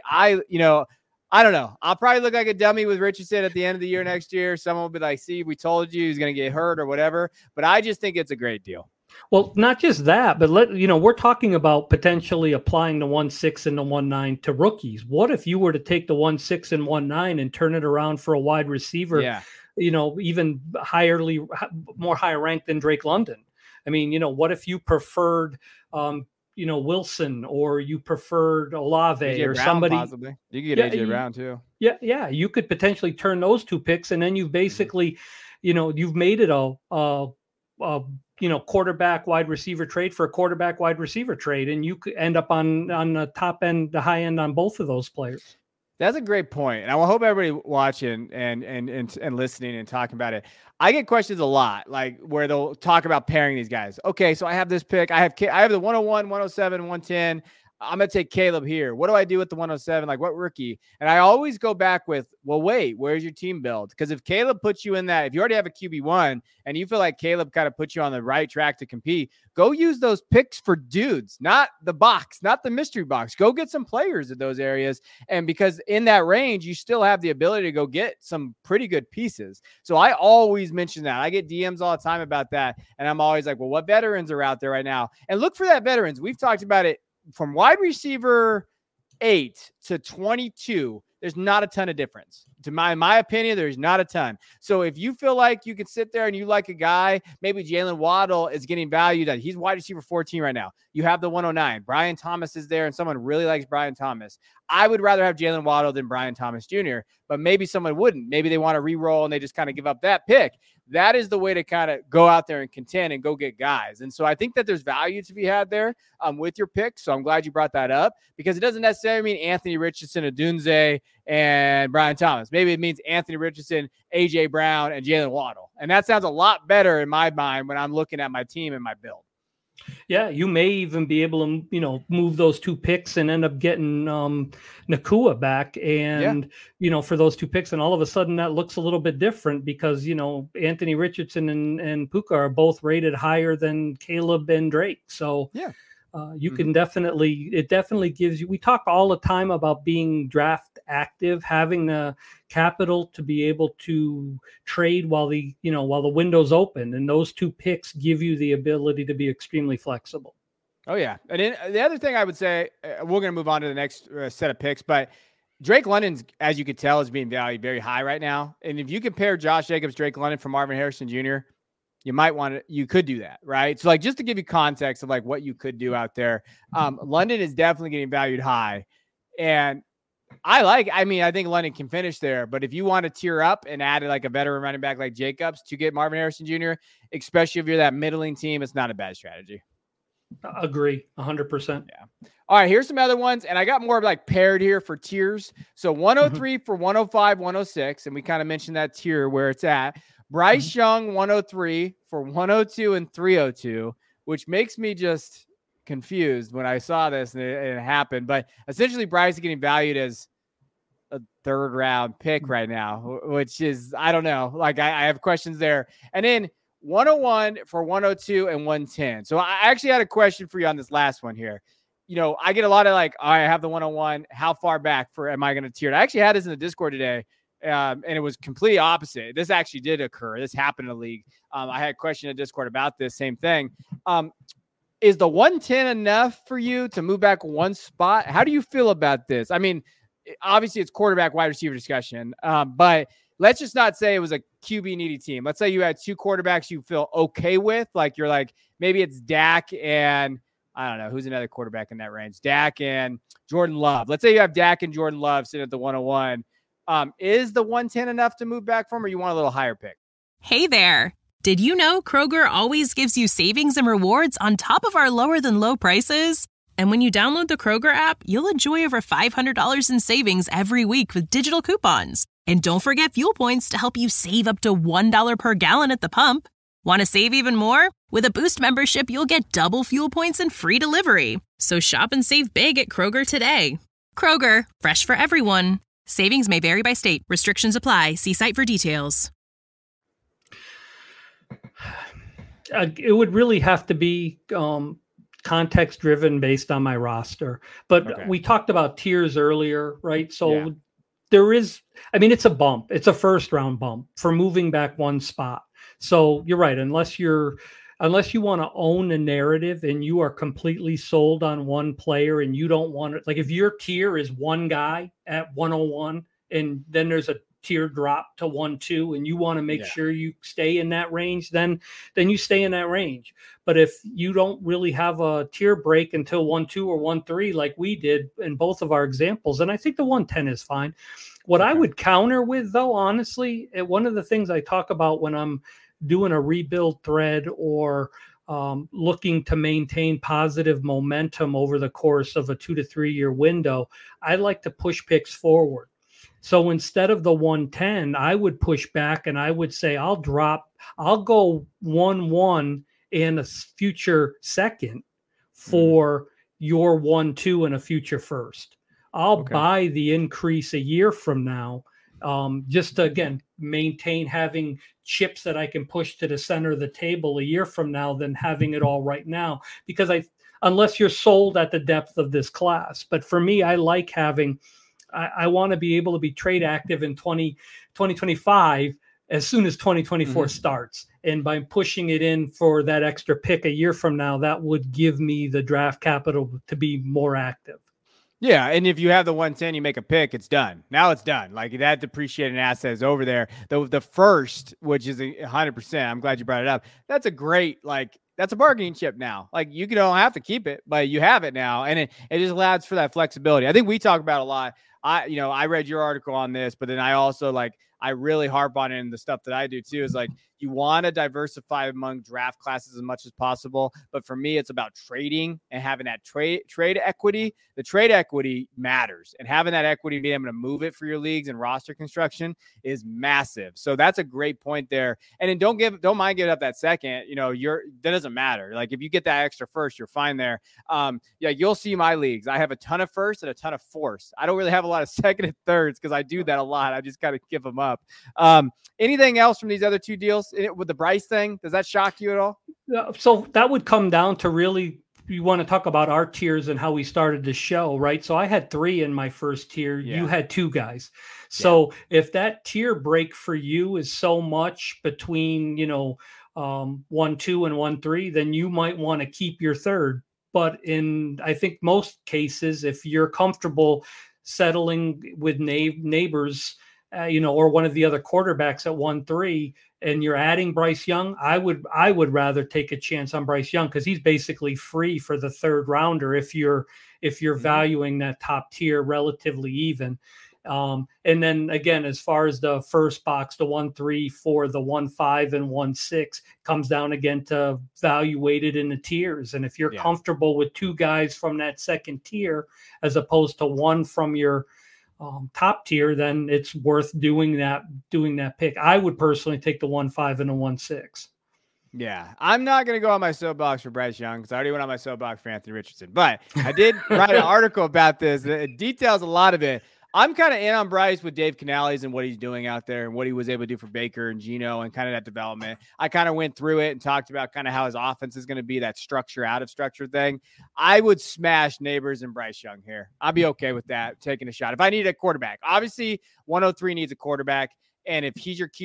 don't know. I'll probably look like a dummy with Richardson at the end of the year next year. Someone will be like, see, we told you he's going to get hurt or whatever. But I just think it's a great deal. Well, not just that, but we're talking about potentially applying the 1.6 and the 1.9 to rookies. What if you were to take the 1.6 and 1.9 and turn it around for a wide receiver, even more higher ranked than Drake London? I mean, what if you preferred, Wilson, or you preferred Olave AJ or Brown, somebody? Possibly. You could get AJ Brown too. Yeah. You could potentially turn those 2 picks, and then you've basically, you've made it a quarterback wide receiver trade for a quarterback wide receiver trade, and you could end up on the top end, the high end on both of those players. That's a great point. And I hope everybody watching and listening and talking about it. I get questions a lot, like where they'll talk about pairing these guys. Okay, so I have this pick. I have the 101, 107, 110. I'm going to take Caleb here. What do I do with the 107? Like, what rookie? And I always go back with, well, wait, where's your team build? Because if Caleb puts you in that, if you already have a QB1 and you feel like Caleb kind of puts you on the right track to compete, go use those picks for dudes, not the box, not the mystery box. Go get some players in those areas. And because in that range, you still have the ability to go get some pretty good pieces. So I always mention that. I get DMs all the time about that. And I'm always like, well, what veterans are out there right now? And look for that veterans. We've talked about it. From wide receiver 8 to 22, there's not a ton of difference. In my opinion, there's not a ton. So if you feel like you can sit there and you like a guy, maybe Jalen Waddle is getting valued at, he's wide receiver 14 right now. You have the 109. Brian Thomas is there, and someone really likes Brian Thomas. I would rather have Jalen Waddle than Brian Thomas Jr., but maybe someone wouldn't. Maybe they want to re-roll and they just kind of give up that pick. That is the way to kind of go out there and contend and go get guys. And so I think that there's value to be had there with your picks. So I'm glad you brought that up, because it doesn't necessarily mean Anthony Richardson, Odunze, and Brian Thomas. Maybe it means Anthony Richardson, A.J. Brown, and Jalen Waddle. And that sounds a lot better in my mind when I'm looking at my team and my build. Yeah, you may even be able to, move those 2 picks and end up getting Nacua back and, for those 2 picks. And all of a sudden that looks a little bit different because, Anthony Richardson and Puka are both rated higher than Caleb and Drake. So you can it definitely gives you, we talk all the time about being draft active, having the capital to be able to trade while the window's open. And those 2 picks give you the ability to be extremely flexible. Oh yeah. And then the other thing I would say, we're going to move on to the next set of picks, but Drake London's, as you could tell, is being valued very high right now. And if you compare Josh Jacobs, Drake London from Marvin Harrison Jr., you could do that, right? So like, just to give you context of like what you could do out there, London is definitely getting valued high. And I think London can finish there, but if you want to tier up and add like a veteran running back like Jacobs to get Marvin Harrison Jr., especially if you're that middling team, it's not a bad strategy. Agree 100%. Yeah. All right, here's some other ones. And I got more like paired here for tiers. So 103 for 105, 106. And we kind of mentioned that tier where it's at. Bryce Young, 103 for 102 and 302, which makes me just confused when I saw this and it happened. But essentially, Bryce is getting valued as a 3rd round pick right now, which is, I don't know. Like, I have questions there. And then 101 for 102 and 110. So I actually had a question for you on this last one here. I get a lot of like, I have the 101. How far back am I going to tier it? I actually had this in the Discord today. And it was completely opposite. This actually did occur. This happened in the league. I had a question in Discord about this same thing. Is the 110 enough for you to move back 1 spot? How do you feel about this? I mean, obviously it's quarterback wide receiver discussion, but let's just not say it was a QB needy team. Let's say you had 2 quarterbacks you feel okay with. Like you're like, maybe it's Dak and I don't know, who's another quarterback in that range? Dak and Jordan Love. Let's say you have Dak and Jordan Love sitting at the 101. Is the 110 enough to move back from, or you want a little higher pick? Hey there. Did you know Kroger always gives you savings and rewards on top of our lower than low prices? And when you download the Kroger app, you'll enjoy over $500 in savings every week with digital coupons. And don't forget fuel points to help you save up to $1 per gallon at the pump. Want to save even more? With a Boost membership, you'll get double fuel points and free delivery. So shop and save big at Kroger today. Kroger, fresh for everyone. Savings may vary by state. Restrictions apply. See site for details. It would really have to be context driven based on my roster. But we talked about tiers earlier, right? So there is, it's a bump. It's a 1st round bump for moving back 1 spot. So you're right. Unless you want to own a narrative and you are completely sold on one player and you don't want it, like if your tier is one guy at 101 and then there's a tier drop to 1-2 and you want to make sure you stay in that range, then you stay in that range. But if you don't really have a tier break until 1-2 or 1-3, like we did in both of our examples, then I think the 110 is fine. What I would counter with, though, honestly, one of the things I talk about when I'm doing a rebuild thread or looking to maintain positive momentum over the course of a 2 to 3 year window, I like to push picks forward. So instead of the 110, I would push back and I would say, I'll go 1-1 in a future second for your 1-2 and a future first. I'll buy the increase a year from now, just to, again, maintain having chips that I can push to the center of the table a year from now than having it all right now. Because unless you're sold at the depth of this class. But for me, I like having, I want to be able to be trade active in 2025 as soon as 2024 starts. And by pushing it in for that extra pick a year from now, that would give me the draft capital to be more active. Yeah, and if you have the 110, you make a pick, it's done. Now it's done. Like, that depreciating asset is over there. The first, which is 100%, I'm glad you brought it up. That's a great, like, that's a bargaining chip now. Like, you don't have to keep it, but you have it now, and it just allows for that flexibility. I think we talk about a lot. I read your article on this, but then I also, I really harp on it, and the stuff that I do too is you want to diversify among draft classes as much as possible. But for me, it's about trading and having that trade equity. The trade equity matters, and having that equity, being able to move it for your leagues and roster construction is massive. So that's a great point there. And then don't mind giving up that second. That doesn't matter. Like, if you get that extra first, you're fine there. You'll see my leagues. I have a ton of firsts and a ton of fourths. I don't really have a lot of second and thirds because I do that a lot. I just kind of give them up. Anything else from these other two deals with the Bryce thing? Does that shock you at all? So that would come down to really, you want to talk about our tiers and how we started the show, right? So I had 3 in my first tier. Yeah. You had 2 guys. So if that tier break for you is so much between, 1-2 and 1-3, then you might want to keep your third. But in, I think, most cases, if you're comfortable settling with Neighbors, or one of the other quarterbacks at 1-3, and you're adding Bryce Young, I would rather take a chance on Bryce Young because he's basically free for the third rounder if you're valuing that top tier relatively even. And then again, as far as the first box, the 1-3 for the 1-5 and 1-6 comes down again to value weighted in the tiers. And if you're comfortable with 2 guys from that second tier as opposed to 1 from your top tier, then it's worth doing that pick. I would personally take the 1-5 and a 1-6. Yeah, I'm not going to go on my soapbox for Bryce Young because I already went on my soapbox for Anthony Richardson. But I did write an article about this. It details a lot of it. I'm kind of in on Bryce with Dave Canales and what he's doing out there and what he was able to do for Baker and Geno and kind of that development. I kind of went through it and talked about kind of how his offense is going to be, that structure out of structure thing. I would smash Neighbors and Bryce Young here. I'd be okay with that, taking a shot. If I need a quarterback, obviously 103 needs a quarterback. And if he's your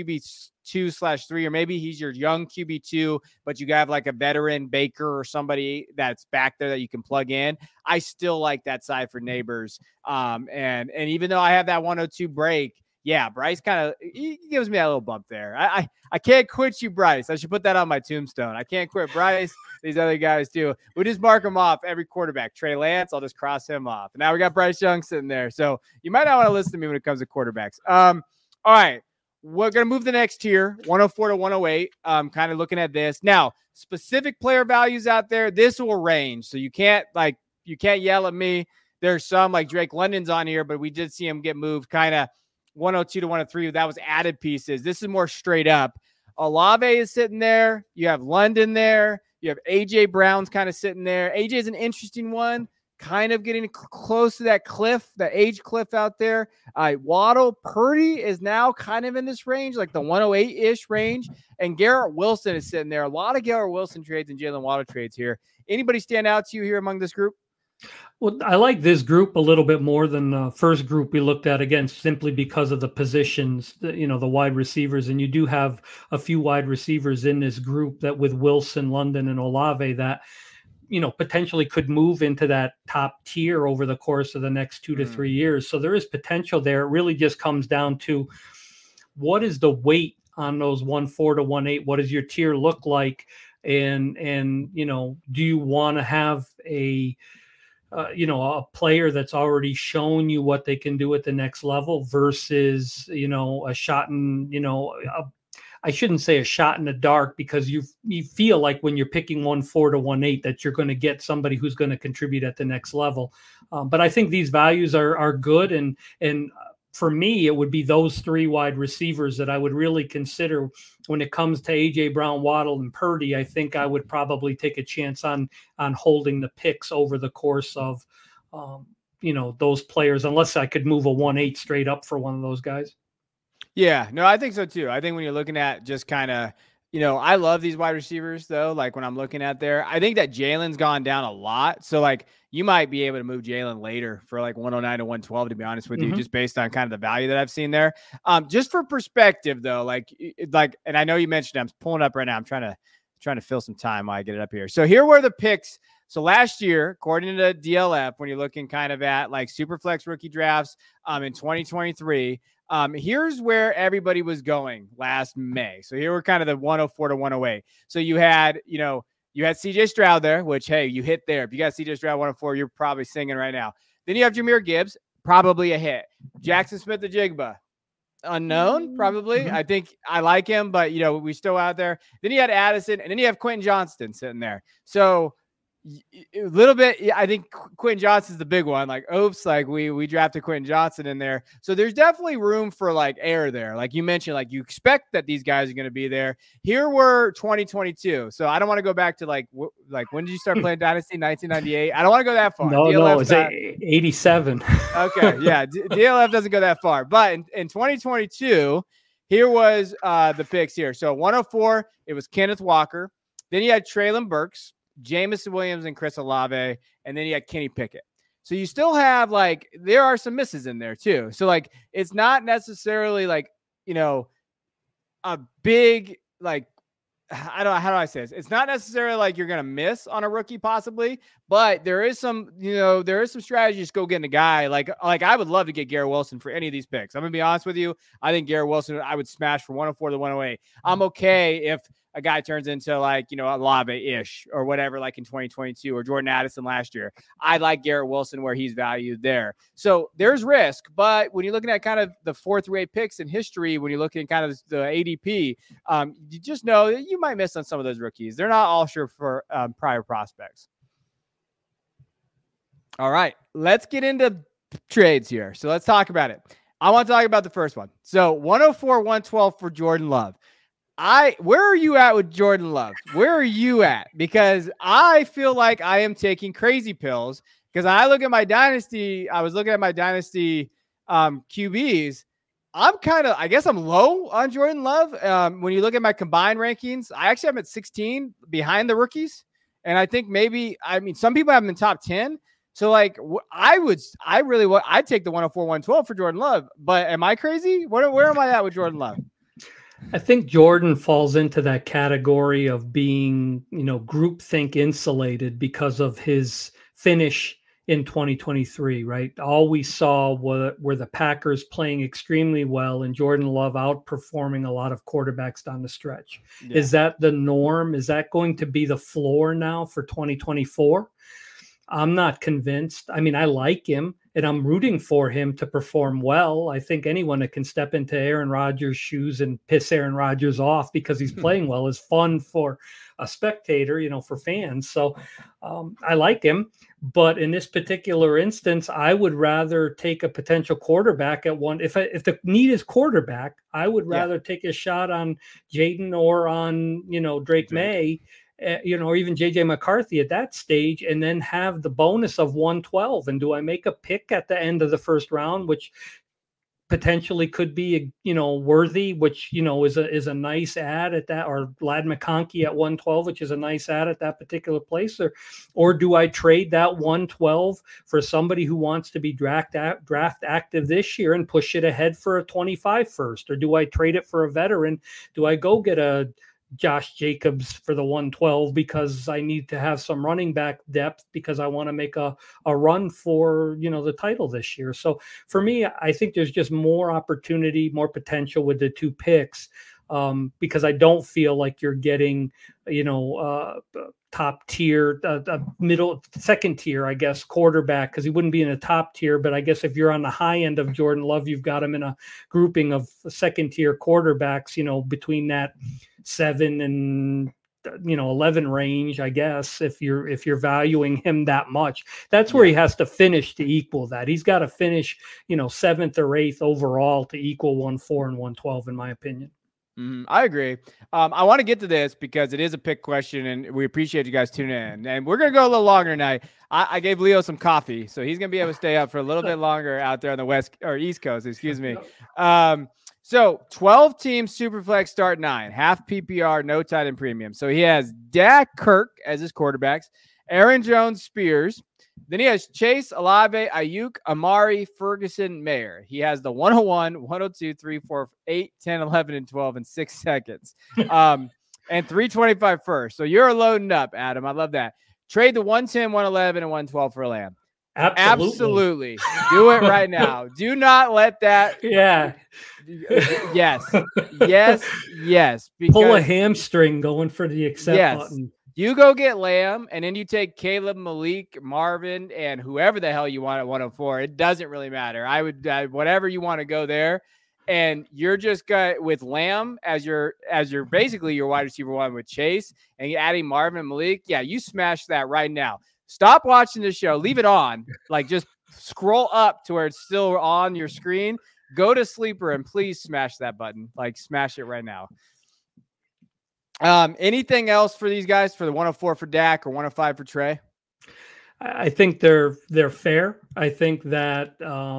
QB2/3, or maybe he's your young QB2, but you have like a veteran Baker or somebody that's back there that you can plug in, I still like that side for Neighbors. And even though I have that 102 break, Bryce he gives me that little bump there. I can't quit you, Bryce. I should put that on my tombstone. I can't quit Bryce. These other guys do. We just mark them off every quarterback. Trey Lance, I'll just cross him off. Now we got Bryce Young sitting there. So you might not want to listen to me when it comes to quarterbacks. All right. We're going to move the next tier, 104 to 108. Kind of looking at this. Now, specific player values out there, this will range. So you can't yell at me. There's some like Drake London's on here, but we did see him get moved kind of 102 to 103. That was added pieces. This is more straight up. Olave is sitting there. You have London there. You have AJ Brown's kind of sitting there. AJ is an interesting one. Kind of getting close to that cliff, the age cliff out there. Waddle, Purdy is now kind of in this range, like the 108-ish range. And Garrett Wilson is sitting there. A lot of Garrett Wilson trades and Jalen Waddle trades here. Anybody stand out to you here among this group? Well, I like this group a little bit more than the first group we looked at, again, simply because of the positions, the wide receivers. And you do have a few wide receivers in this group that with Wilson, London, and Olave that potentially could move into that top tier over the course of the next 2 to 3 years. So there is potential there. It really just comes down to what is the weight on those 1-4 to 1-8? What does your tier look like? And do you want to have a player that's already shown you what they can do at the next level versus, a shot in, I shouldn't say a shot in the dark because you feel like when you're picking 1-4 to 1-8 that you're going to get somebody who's going to contribute at the next level. But I think these values are good. And for me, it would be those 3 wide receivers that I would really consider when it comes to A.J. Brown, Waddle, and Purdy. I think I would probably take a chance on holding the picks over the course of, those players, unless I could move a 1-8 straight up for one of those guys. Yeah, no, I think so too. I think when you're looking at just kind of, I love these wide receivers though. Like when I'm looking at there, I think that Jalen's gone down a lot. So like you might be able to move Jalen later for like 109 to 112, to be honest with you, just based on kind of the value that I've seen there. Just for perspective though, and I know you mentioned, I'm pulling up right now. I'm trying to fill some time while I get it up here. So here were the picks. So last year, according to DLF, when you're looking kind of at like Superflex rookie drafts in 2023, here's where everybody was going last May. So here were kind of the 104 to 108. So you had CJ Stroud there, which, hey, you hit there. If you got CJ Stroud 104, you're probably singing right now. Then you have Jahmyr Gibbs, probably a hit. Jackson Smith-Njigba, unknown, probably. I think I like him, but, we still out there. Then you had Addison, and then you have Quentin Johnston sitting there. So a little bit, I think Quentin Johnston's the big one. Like, oops, like we drafted Quentin Johnston in there. So there's definitely room for like air there. Like you mentioned, like you expect that these guys are going to be there. Here were 2022. So I don't want to go back to like when did you start playing Dynasty? 1998. I don't want to go that far. No, it's 87. Okay, yeah, DLF doesn't go that far. But in 2022, here was the picks here. So 104, it was Kenneth Walker. Then you had Treylon Burks, Jameson Williams, and Chris Olave, and then you had Kenny Pickett. So you still have there are some misses in there too. So it's not necessarily a big how do I say this? It's not necessarily like you're going to miss on a rookie possibly, but there is some strategies to go getting a guy like I would love to get Garrett Wilson for any of these picks. I'm going to be honest with you. I think Garrett Wilson, I would smash for 104 to 108. I'm okay if a guy turns into Olave-ish or whatever, like in 2022 or Jordan Addison last year. I like Garrett Wilson where he's valued there. So there's risk, but when you're looking at kind of the 4 through 8 picks in history, when you're looking at kind of the ADP, you just know that you might miss on some of those rookies. They're not all sure for prior prospects. All right, let's get into trades here. So let's talk about it. I want to talk about the first one. So 104, 112 for Jordan Love. Where are you at with Jordan Love? Where are you at? Because I feel like I am taking crazy pills because I was looking at my dynasty QBs. I guess I'm low on Jordan Love. When you look at my combined rankings, I actually have him at 16 behind the rookies. And I think some people have him in top 10. So I'd take the 104, 112 for Jordan Love, but am I crazy? Where am I at with Jordan Love? I think Jordan falls into that category of being, groupthink insulated because of his finish in 2023, right? All we saw were the Packers playing extremely well and Jordan Love outperforming a lot of quarterbacks down the stretch. Yeah. Is that the norm? Is that going to be the floor now for 2024? I'm not convinced. I mean, I like him and I'm rooting for him to perform well. I think anyone that can step into Aaron Rodgers' shoes and piss Aaron Rodgers off because he's playing well is fun for a spectator, for fans. So I like him. But in this particular instance, I would rather take a potential quarterback at one. If the need is quarterback, I would rather take a shot on Jaden or on, Drake May. Or even JJ McCarthy at that stage, and then have the bonus of 112. And do I make a pick at the end of the first round, which potentially could be, Worthy, which, is a nice ad at that, or Ladd McConkey at 112, which is a nice ad at that particular place, or do I trade that 112 for somebody who wants to be draft active this year and push it ahead for a 25 first, or do I trade it for a veteran? Do I go get a Josh Jacobs for the 112 because I need to have some running back depth because I want to make a run for, the title this year. So for me, I think there's just more opportunity, more potential with the 2 picks because I don't feel like you're getting, top tier, middle, second tier, I guess, quarterback, because he wouldn't be in a top tier. But I guess if you're on the high end of Jordan Love, you've got him in a grouping of second tier quarterbacks, between that 7 and 11 range, I guess, if you're valuing him that much. That's where he has to finish to equal that. He's got to finish, 7th or 8th overall to equal 1-4 and 112, in my opinion. I agree. I want to get to this because it is a pick question, and we appreciate you guys tuning in. And we're going to go a little longer tonight. I gave Leo some coffee, so he's going to be able to stay up for a little bit longer out there on the East Coast, excuse me. So 12-team Superflex start 9, half PPR, no tight end premium. So he has Dak, Kirk as his quarterbacks, Aaron Jones, Spears. Then he has Chase, Olave, Ayuk, Amari, Ferguson, Mayer. He has the 101, 102, 3, 4, 8, 10, 11, and 12 in 6 seconds. And 325 first. So you're loading up, Adam. I love that. Trade the 110, 111, and 112 for a Lamb. Absolutely. Do it right now. Do not let that. Yeah. Yes. Pull a hamstring going for the accept button. You go get Lamb, and then you take Caleb, Malik, Marvin, and whoever the hell you want at 104. It doesn't really matter. I would whatever you want to go there, and you're just got with Lamb as your basically your wide receiver one with Chase, and you're adding Marvin, Malik. Yeah, you smash that right now. Stop watching the show. Leave it on. Like, just scroll up to where it's still on your screen. Go to Sleeper and please smash that button. Like, smash it right now. Anything else for these guys for the 104 for Dak or 105 for Trey? I think they're fair. I think that,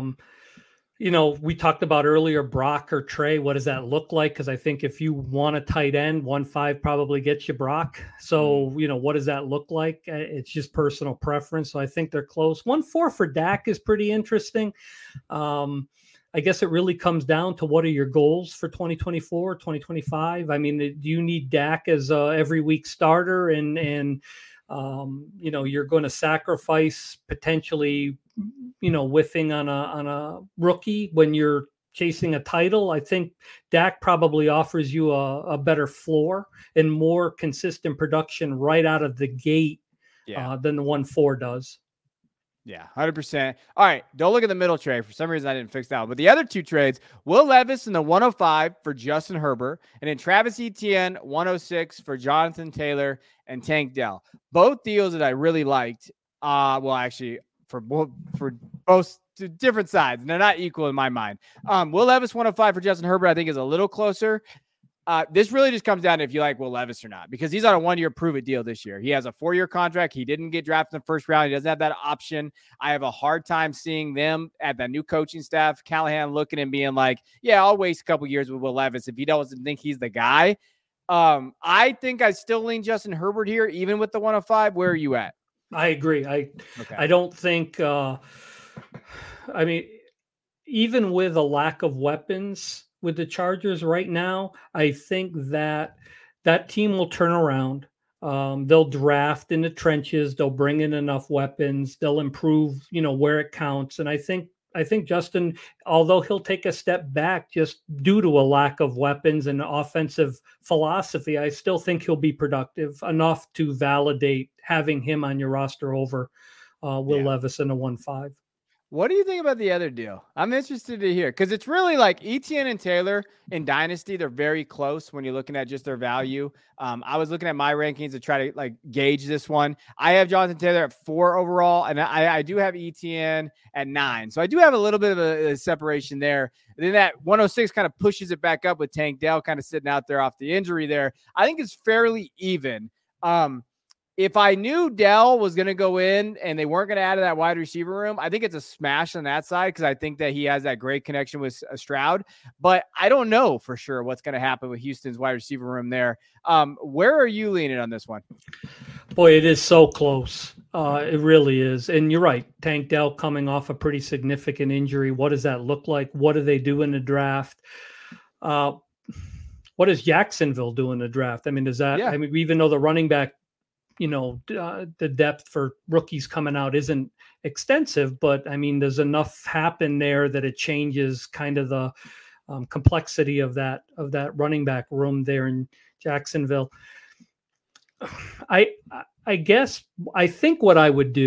we talked about earlier, Brock or Trey. What does that look like? Because I think if you want a tight end, 1.5 probably gets you Brock. So, what does that look like? It's just personal preference. So I think they're close. 1.4 for Dak is pretty interesting. I guess it really comes down to what are your goals for 2024, 2025? I mean, do you need Dak as a every week starter and you're going to sacrifice potentially, whiffing on a rookie when you're chasing a title? I think Dak probably offers you a better floor and more consistent production right out of the gate than the 1.4 does. Yeah, 100%. All right, don't look at the middle trade. For some reason, I didn't fix that one. But the other two trades, Will Levis in the 105 for Justin Herbert, and then Travis Etienne, 106 for Jonathan Taylor and Tank Dell. Both deals that I really liked. For both different sides. They're not equal in my mind. Will Levis, 105 for Justin Herbert, I think is a little closer. This really just comes down to if you like Will Levis or not, because he's on a 1-year prove-it deal this year. He has a 4-year contract. He didn't get drafted in the first round. He doesn't have that option. I have a hard time seeing them at the new coaching staff, Callahan, looking and being like, yeah, I'll waste a couple years with Will Levis if he doesn't think he's the guy. I think I still lean Justin Herbert here, even with the 105. Where are you at? I agree. I don't think, even with a lack of weapons with the Chargers right now, I think that team will turn around. They'll draft in the trenches. They'll bring in enough weapons. They'll improve, where it counts. And I think Justin, although he'll take a step back just due to a lack of weapons and offensive philosophy, I still think he'll be productive enough to validate having him on your roster over Will Levis in a 1.5. What do you think about the other deal? I'm interested to hear, because it's really like Etienne and Taylor in Dynasty. They're very close when you're looking at just their value. I was looking at my rankings to try to gauge this one. I have Jonathan Taylor at 4 overall, and I do have Etienne at 9. So I do have a little bit of a separation there. And then that 106 kind of pushes it back up with Tank Dell kind of sitting out there off the injury there. I think it's fairly even. If I knew Dell was going to go in and they weren't going to add to that wide receiver room, I think it's a smash on that side because I think that he has that great connection with Stroud. But I don't know for sure what's going to happen with Houston's wide receiver room there. Where are you leaning on this one? Boy, it is so close. It really is. And you're right. Tank Dell coming off a pretty significant injury. What does that look like? What do they do in the draft? What does Jacksonville do in the draft? I mean, even though the running back, the depth for rookies coming out isn't extensive, but I mean, there's enough happen there that it changes kind of the complexity of that running back room there in Jacksonville. I guess I think what I would do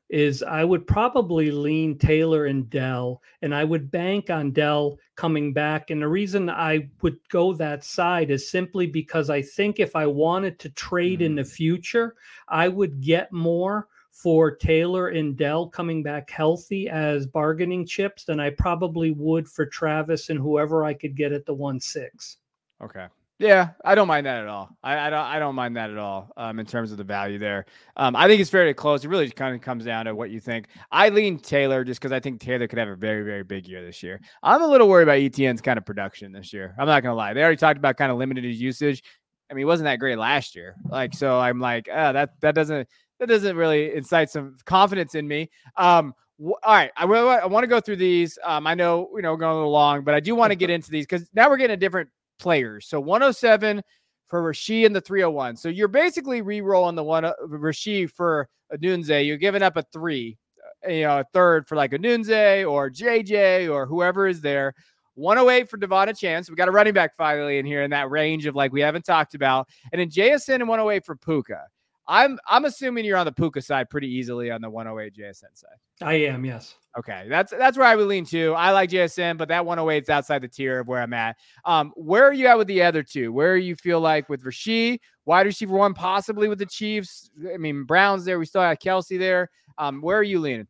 is I would probably lean Taylor and Dell, and I would bank on Dell coming back. And the reason I would go that side is simply because I think if I wanted to trade in the future, I would get more for Taylor and Dell coming back healthy as bargaining chips than I probably would for Travis and whoever I could get at the 1.6. Okay. Yeah, I don't mind that at all. I don't mind that at all in terms of the value there. I think it's fairly close. It really kind of comes down to what you think. I lean Taylor just because I think Taylor could have a very, very big year this year. I'm a little worried about ETN's kind of production this year. I'm not going to lie. They already talked about kind of limited his usage. I mean, he wasn't that great last year. So I'm like, that doesn't really incite some confidence in me. All right. I want to go through these. I know, we're going a little long, but I do want to get into these because now we're getting a different players. So 107 for Rasheed and the 301. So you're basically re-rolling the one Rasheed for Odunze. You're giving up a 3, a third for like Odunze or JJ or whoever is there. 108 for Devon Achane. We got a running back finally in here in that range of like we haven't talked about. And then JSN and 108 for Puka. I'm assuming you're on the Puka side pretty easily on the 108 JSN side. I am, yes. Okay, that's where I would lean to. I like JSN, but that 108 is outside the tier of where I'm at. Where are you at with the other two? Where you feel like with Rasheed, wide receiver 1, possibly with the Chiefs? I mean, Brown's there. We still have Kelsey there. Where are you leaning?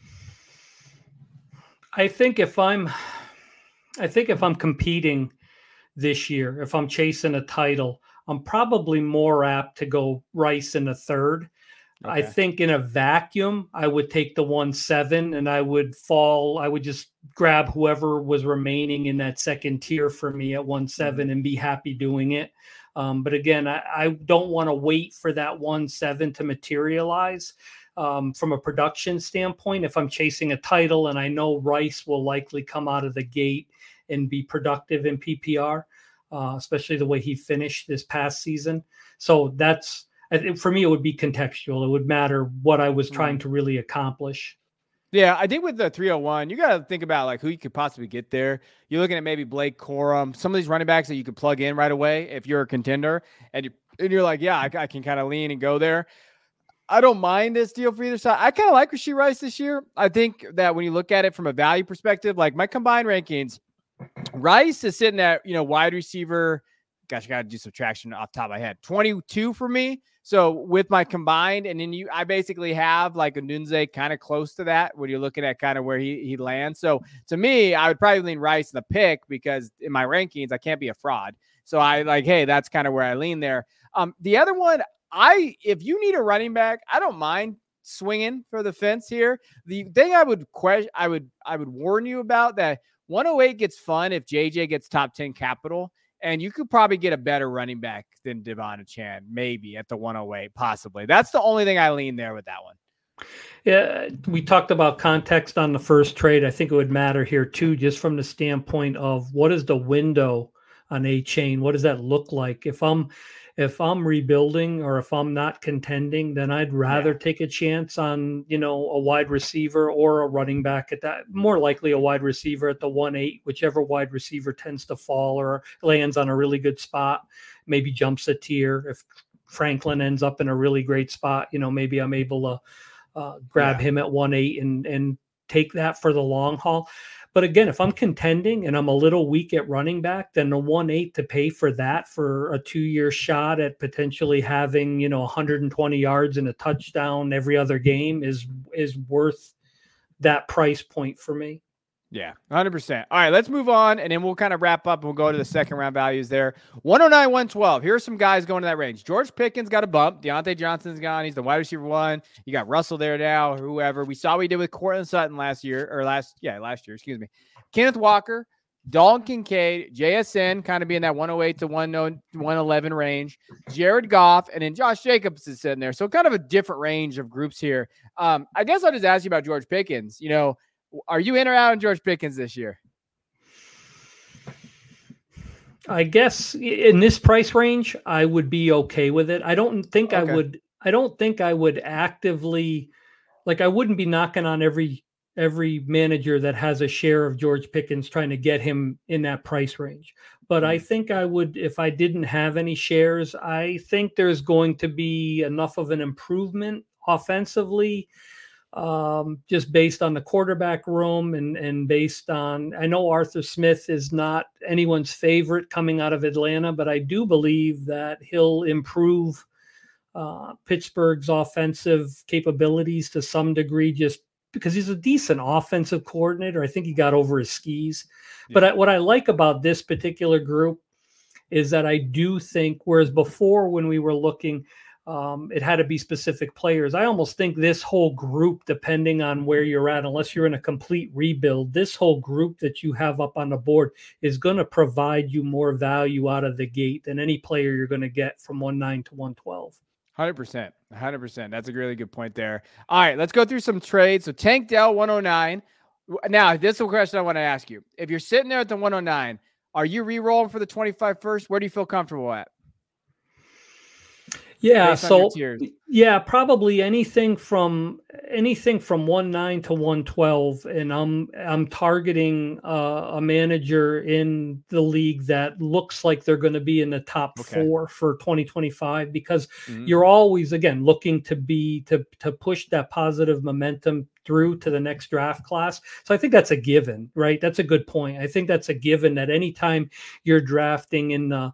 I think if I'm competing this year, if I'm chasing a title, I'm probably more apt to go Rice in the third. Okay. I think in a vacuum, I would take the 1.7 and I would just grab whoever was remaining in that second tier for me at 1.7 and be happy doing it. But again, I don't want to wait for that 1.7 to materialize. From a production standpoint, if I'm chasing a title and I know Rice will likely come out of the gate and be productive in PPR, especially the way he finished this past season. So for me, it would be contextual. It would matter what I was trying to really accomplish. Yeah, I think with the 301, you got to think about like who you could possibly get there. You're looking at maybe Blake Corum, some of these running backs that you could plug in right away if you're a contender, and you're like, yeah, I can kind of lean and go there. I don't mind this deal for either side. I kind of like Rasheed Rice this year. I think that when you look at it from a value perspective, like my combined rankings, Rice is sitting at, wide receiver. Gosh, I got to do subtraction off the top of my head. 22 for me. So with my combined, and then I basically have like Odunze kind of close to that when you're looking at kind of where he lands. So to me, I would probably lean Rice in the pick because in my rankings, I can't be a fraud. So I like, hey, that's kind of where I lean there. The other one, if you need a running back, I don't mind swinging for the fence here. The thing I would warn you about that 108 gets fun if JJ gets top 10 capital, and you could probably get a better running back than Devon Achane, maybe at the 108, possibly. That's the only thing I lean there with that one. Yeah, we talked about context on the first trade. I think it would matter here too, just from the standpoint of what is the window on Achane? What does that look like? If I'm rebuilding or if I'm not contending, then I'd rather take a chance on, a wide receiver or a running back at that, more likely a wide receiver at the 1.8, whichever wide receiver tends to fall or lands on a really good spot, maybe jumps a tier. If Franklin ends up in a really great spot, maybe I'm able to grab him at 1.8 and take that for the long haul. But again, if I'm contending and I'm a little weak at running back, then the 1.8 to pay for that for a 2-year shot at potentially having, 120 yards and a touchdown every other game is worth that price point for me. Yeah, 100%. All right, let's move on, and then we'll kind of wrap up and we'll go to the second round values there. 109, 112. Here are some guys going to that range. George Pickens got a bump. Deontay Johnson's gone. He's the wide receiver 1. You got Russell there now, whoever. We saw what he did with Cortland Sutton last year. Kenneth Walker, Dalton Kincaid, JSN kind of being that 108 to 111 range. Jared Goff, and then Josh Jacobs is sitting there. So kind of a different range of groups here. I guess I'll just ask you about George Pickens. Are you in or out on George Pickens this year? I guess in this price range, I would be okay with it. I don't think I would actively, like, I wouldn't be knocking on every manager that has a share of George Pickens trying to get him in that price range. But I think I would, if I didn't have any shares, I think there's going to be enough of an improvement offensively just based on the quarterback room and based on, I know Arthur Smith is not anyone's favorite coming out of Atlanta, but I do believe that he'll improve Pittsburgh's offensive capabilities to some degree, just because he's a decent offensive coordinator. I think he got over his skis. Yeah. But what I like about this particular group is that I do think, whereas before when we were looking, it had to be specific players. I almost think this whole group, depending on where you're at, unless you're in a complete rebuild, this whole group that you have up on the board is going to provide you more value out of the gate than any player you're going to get from 1-9 to 112. 100%. That's a really good point there. All right, let's go through some trades. So Tank Dell, 109. Now, this is a question I want to ask you. If you're sitting there at the 109, are you re-rolling for the 25 first? Where do you feel comfortable at? Yeah, so yeah, probably anything from 1-9 to 112, and I'm targeting a manager in the league that looks like they're going to be in the top 4 for 2025, because you're always, again, looking to push that positive momentum through to the next draft class. So I think that's a given, right? That's a good point. I think that's a given that anytime you're drafting in the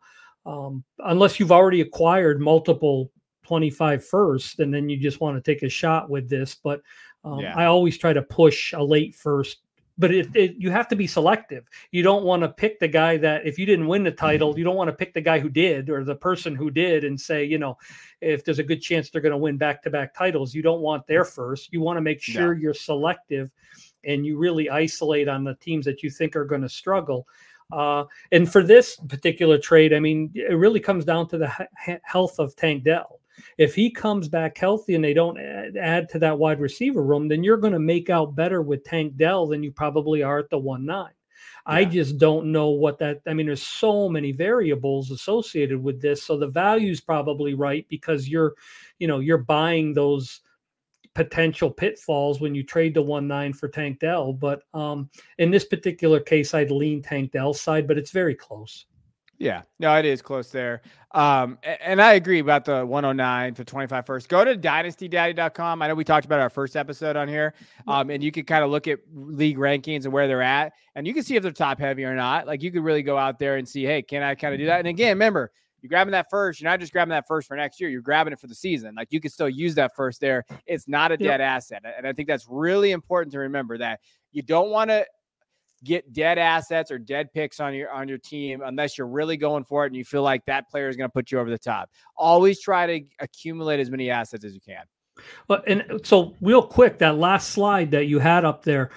unless you've already acquired multiple 25 first, and then you just want to take a shot with this. But I always try to push a late first, but you have to be selective. You don't want to pick the guy that, if you didn't win the title, you don't want to pick the guy who did, or the person who did, and say, if there's a good chance they're going to win back-to-back titles, you don't want their first. You want to make sure you're selective and you really isolate on the teams that you think are going to struggle. And for this particular trade, I mean, it really comes down to the health of Tank Dell. If he comes back healthy and they don't add to that wide receiver room, then you're going to make out better with Tank Dell than you probably are at the 1-9. Yeah. I just don't know what that, I mean, there's so many variables associated with this. So the value's probably right, because you're buying those potential pitfalls when you trade the 1-9 for Tank Dell. But in this particular case, I'd lean Tank Dell's side, but it's very close. Yeah, no, it is close there. And I agree about the 109 to 25 first. Go to dynastydaddy.com. I know we talked about our first episode on here. And you can kind of look at league rankings and where they're at, and you can see if they're top heavy or not. Like, you could really go out there and see, hey, can I kind of do that? And again, remember, you're grabbing that first. You're not just grabbing that first for next year. You're grabbing it for the season. Like, you can still use that first there. It's not a dead asset. And I think that's really important to remember, that you don't want to get dead assets or dead picks on your team unless you're really going for it and you feel like that player is going to put you over the top. Always try to accumulate as many assets as you can. Well, and so real quick, that last slide that you had up there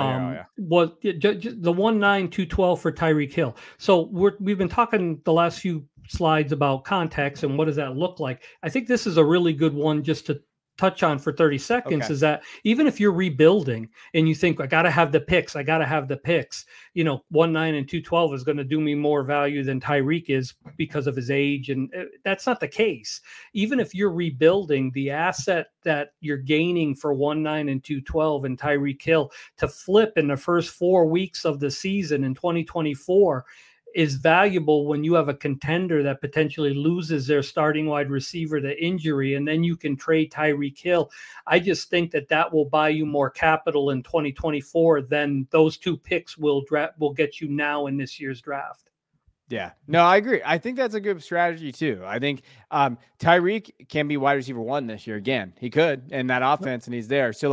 was the 1-9, 212 for Tyreek Hill. So we've been talking the last few slides about context and what does that look like. I think this is a really good one just to touch on for 30 seconds, is that even if you're rebuilding and you think, I got to have the picks, 1-9 and 212 is going to do me more value than Tyreek is because of his age. And that's not the case. Even if you're rebuilding, the asset that you're gaining for 1-9 and 212 and Tyreek Hill to flip in the first 4 weeks of the season in 2024 is valuable when you have a contender that potentially loses their starting wide receiver to injury, and then you can trade Tyreek Hill. I just think that will buy you more capital in 2024 than those 2 picks will get you now in this year's draft. Yeah, no, I agree. I think that's a good strategy too. I think Tyreek can be wide receiver 1 this year again. He could in that offense, and he's there. So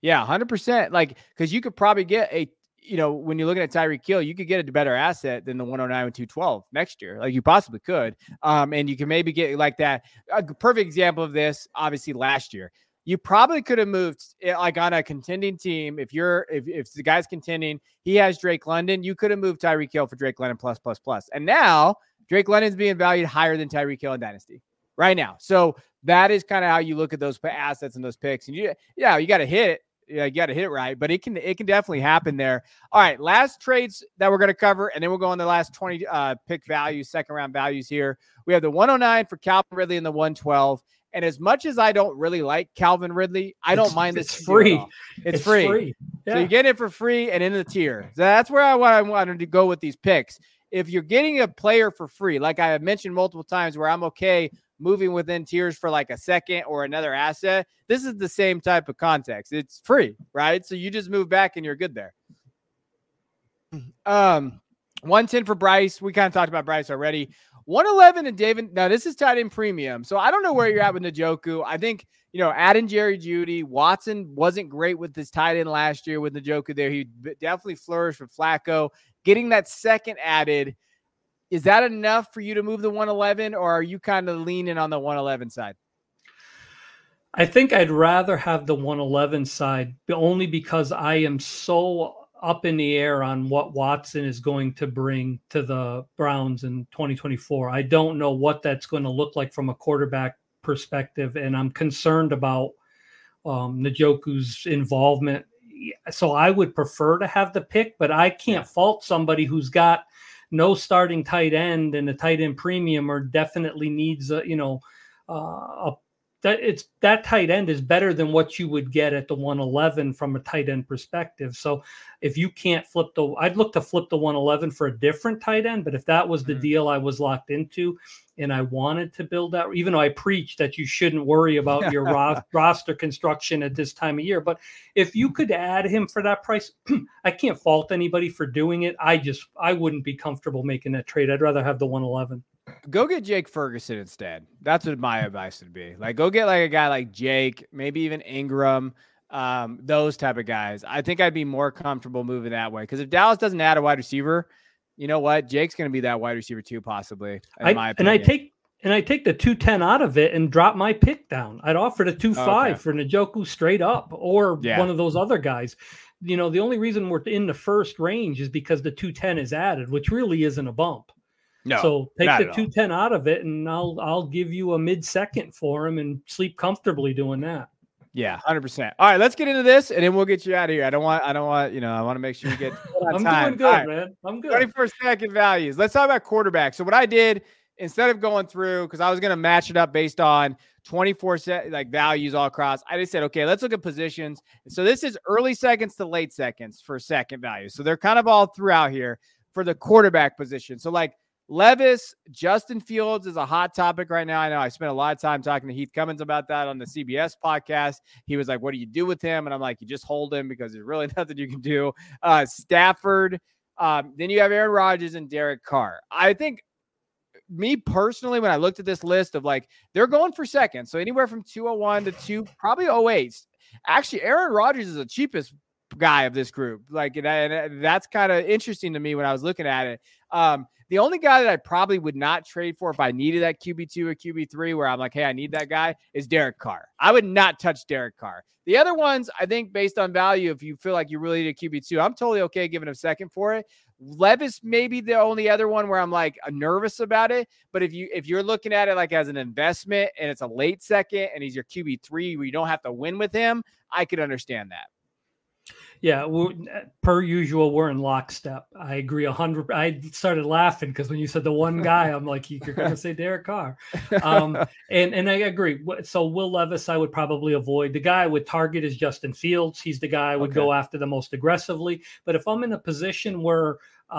100%, because you could probably get when you're looking at Tyreek Hill, you could get a better asset than the 109 and 212 next year. Like, you possibly could. And you can maybe get like that. A perfect example of this, obviously, last year. You probably could have moved like on a contending team. If the guy's contending, he has Drake London, you could have moved Tyreek Hill for Drake London plus. And now Drake London's being valued higher than Tyreek Hill in Dynasty right now. So that is kind of how you look at those assets and those picks. And you got to hit it. Yeah, you got to hit it right, but it can definitely happen there. All right, last trades that we're going to cover, and then we'll go on the last 20 pick values, second round values here. We have the 109 for Calvin Ridley and the 112. And as much as I don't really like Calvin Ridley, I don't mind this. It's free. It's free. Yeah. So you get it for free and in the tier. So that's where I wanted to go with these picks. If you're getting a player for free, like I have mentioned multiple times, where I'm okay moving within tiers for like a second or another asset, this is the same type of context. It's free, right? So you just move back and you're good there. 110 for Bryce. We kind of talked about Bryce already. 111 and David. Now this is tight end premium. So I don't know where you're at with Njoku. I think, adding Jerry Jeudy. Watson wasn't great with his tight end last year with Njoku there. He definitely flourished with Flacco. Getting that second added, is that enough for you to move the 111, or are you kind of leaning on the 111 side? I think I'd rather have the 111 side, only because I am so up in the air on what Watson is going to bring to the Browns in 2024. I don't know what that's going to look like from a quarterback perspective, and I'm concerned about Njoku's involvement. So I would prefer to have the pick, but I can't fault somebody who's got no starting tight end and a tight end premium, or definitely needs that tight end is better than what you would get at the 111 from a tight end perspective. So if you can't I'd look to flip the 111 for a different tight end. But if that was the deal I was locked into and I wanted to build that, even though I preach that you shouldn't worry about your roster construction at this time of year, but if you could add him for that price, I can't fault anybody for doing it. I wouldn't be comfortable making that trade. I'd rather have the 111. Go get Jake Ferguson instead. That's what my advice would be. Like, go get like a guy like Jake, maybe even Ingram, those type of guys. I think I'd be more comfortable moving that way. Because if Dallas doesn't add a wide receiver, you know what? Jake's going to be that wide receiver too, possibly. My opinion. And I take the 210 out of it and drop my pick down. I'd offer the 2.5 for Njoku straight up, or one of those other guys. The only reason we're in the first range is because the 210 is added, which really isn't a bump. No, so take the 210 out of it, and I'll give you a mid-second for him and sleep comfortably doing that. Yeah, 100%. All right, let's get into this, and then we'll get you out of here. I want to make sure you get I'm time. doing good, man. I'm good. 24-second values. Let's talk about quarterback. So what I did, instead of going through, because I was going to match it up based on 24 values all across, I just said, okay, let's look at positions. So this is early seconds to late seconds for second value. So they're kind of all throughout here for the quarterback position. So like Levis, Justin Fields is a hot topic right now. I know I spent a lot of time talking to Heath Cummins about that on the CBS podcast. He was like, what do you do with him? And I'm like, you just hold him because there's really nothing you can do. Stafford. Then you have Aaron Rodgers and Derek Carr. I think, me personally, when I looked at this list of like, they're going for second. So anywhere from 201 to probably 08. Actually, Aaron Rodgers is the cheapest guy of this group. Like, and that's kind of interesting to me when I was looking at it. The only guy that I probably would not trade for if I needed that QB2 or QB3, where I'm like, hey, I need that guy, is Derek Carr. I would not touch Derek Carr. The other ones, I think based on value, if you feel like you really need a QB2, I'm totally okay giving him second for it. Levis may be the only other one where I'm like nervous about it. But if you're looking at it like as an investment and it's a late second and he's your QB3 where you don't have to win with him, I could understand that. Yeah, per usual, we're in lockstep. I agree 100. I started laughing because when you said the one guy, I'm like, you're going to say Derek Carr. And I agree. So Will Levis, I would probably avoid. The guy I would target is Justin Fields. He's the guy I would go after the most aggressively. But if I'm in a position where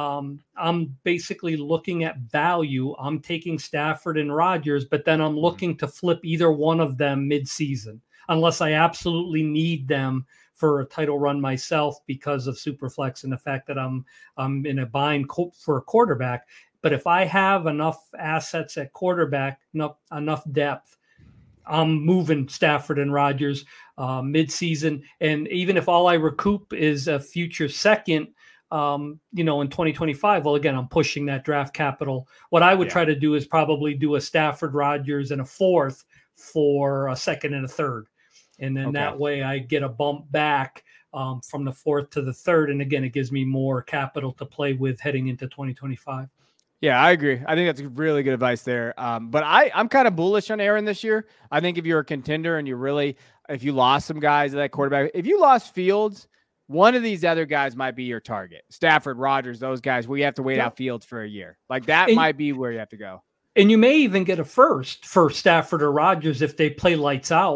I'm basically looking at value, I'm taking Stafford and Rodgers, but then I'm looking to flip either one of them mid-season, unless I absolutely need them for a title run myself because of Superflex and the fact that I'm in a bind for a quarterback. But if I have enough assets at quarterback, enough depth, I'm moving Stafford and Rodgers mid-season. And even if all I recoup is a future second, in 2025, well, again, I'm pushing that draft capital. What I would try to do is probably do a Stafford, Rodgers, and a fourth for a second and a third. And then that way I get a bump back from the fourth to the third. And again, it gives me more capital to play with heading into 2025. Yeah, I agree. I think that's really good advice there. But I'm kind of bullish on Aaron this year. I think if you're a contender and if you lost some guys at that quarterback, if you lost Fields, one of these other guys might be your target. Stafford, Rodgers, those guys where you have to wait out Fields for a year. Like that might be where you have to go. And you may even get a first for Stafford or Rodgers if they play lights out.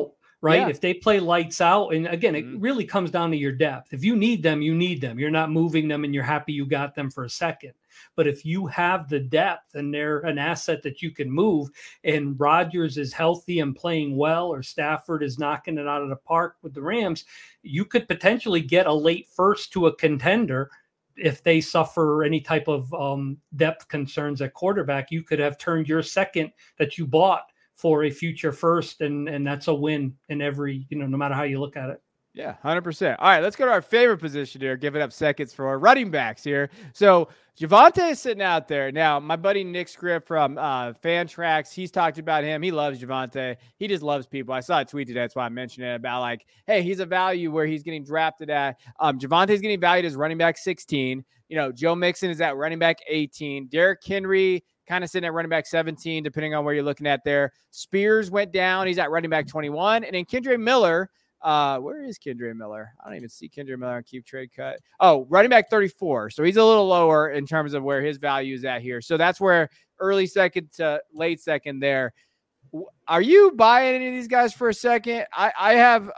right? Yeah. If they play lights out, and again, it really comes down to your depth. If you need them, you need them. You're not moving them and you're happy you got them for a second. But if you have the depth and they're an asset that you can move, and Rodgers is healthy and playing well, or Stafford is knocking it out of the park with the Rams, you could potentially get a late first to a contender. If they suffer any type of depth concerns at quarterback, you could have turned your second that you bought for a future first, and that's a win in every, no matter how you look at it. Yeah, 100%. All right, let's go to our favorite position here, giving up seconds for our running backs here. So Javonte is sitting out there. Now, my buddy Nick Script from Fantrax, he's talked about him. He loves Javonte. He just loves people. I saw a tweet today, that's why I mentioned it, about like, hey, he's a value where he's getting drafted at. Javonte's getting valued as running back 16. Joe Mixon is at running back 18. Derrick Henry kind of sitting at running back 17, depending on where you're looking at there. Spears went down. He's at running back 21. And then Kendre Miller, where is Kendre Miller? I don't even see Kendre Miller on Keep Trade Cut. Oh, running back 34. So he's a little lower in terms of where his value is at here. So that's where early second to late second there. Are you buying any of these guys for a second? I have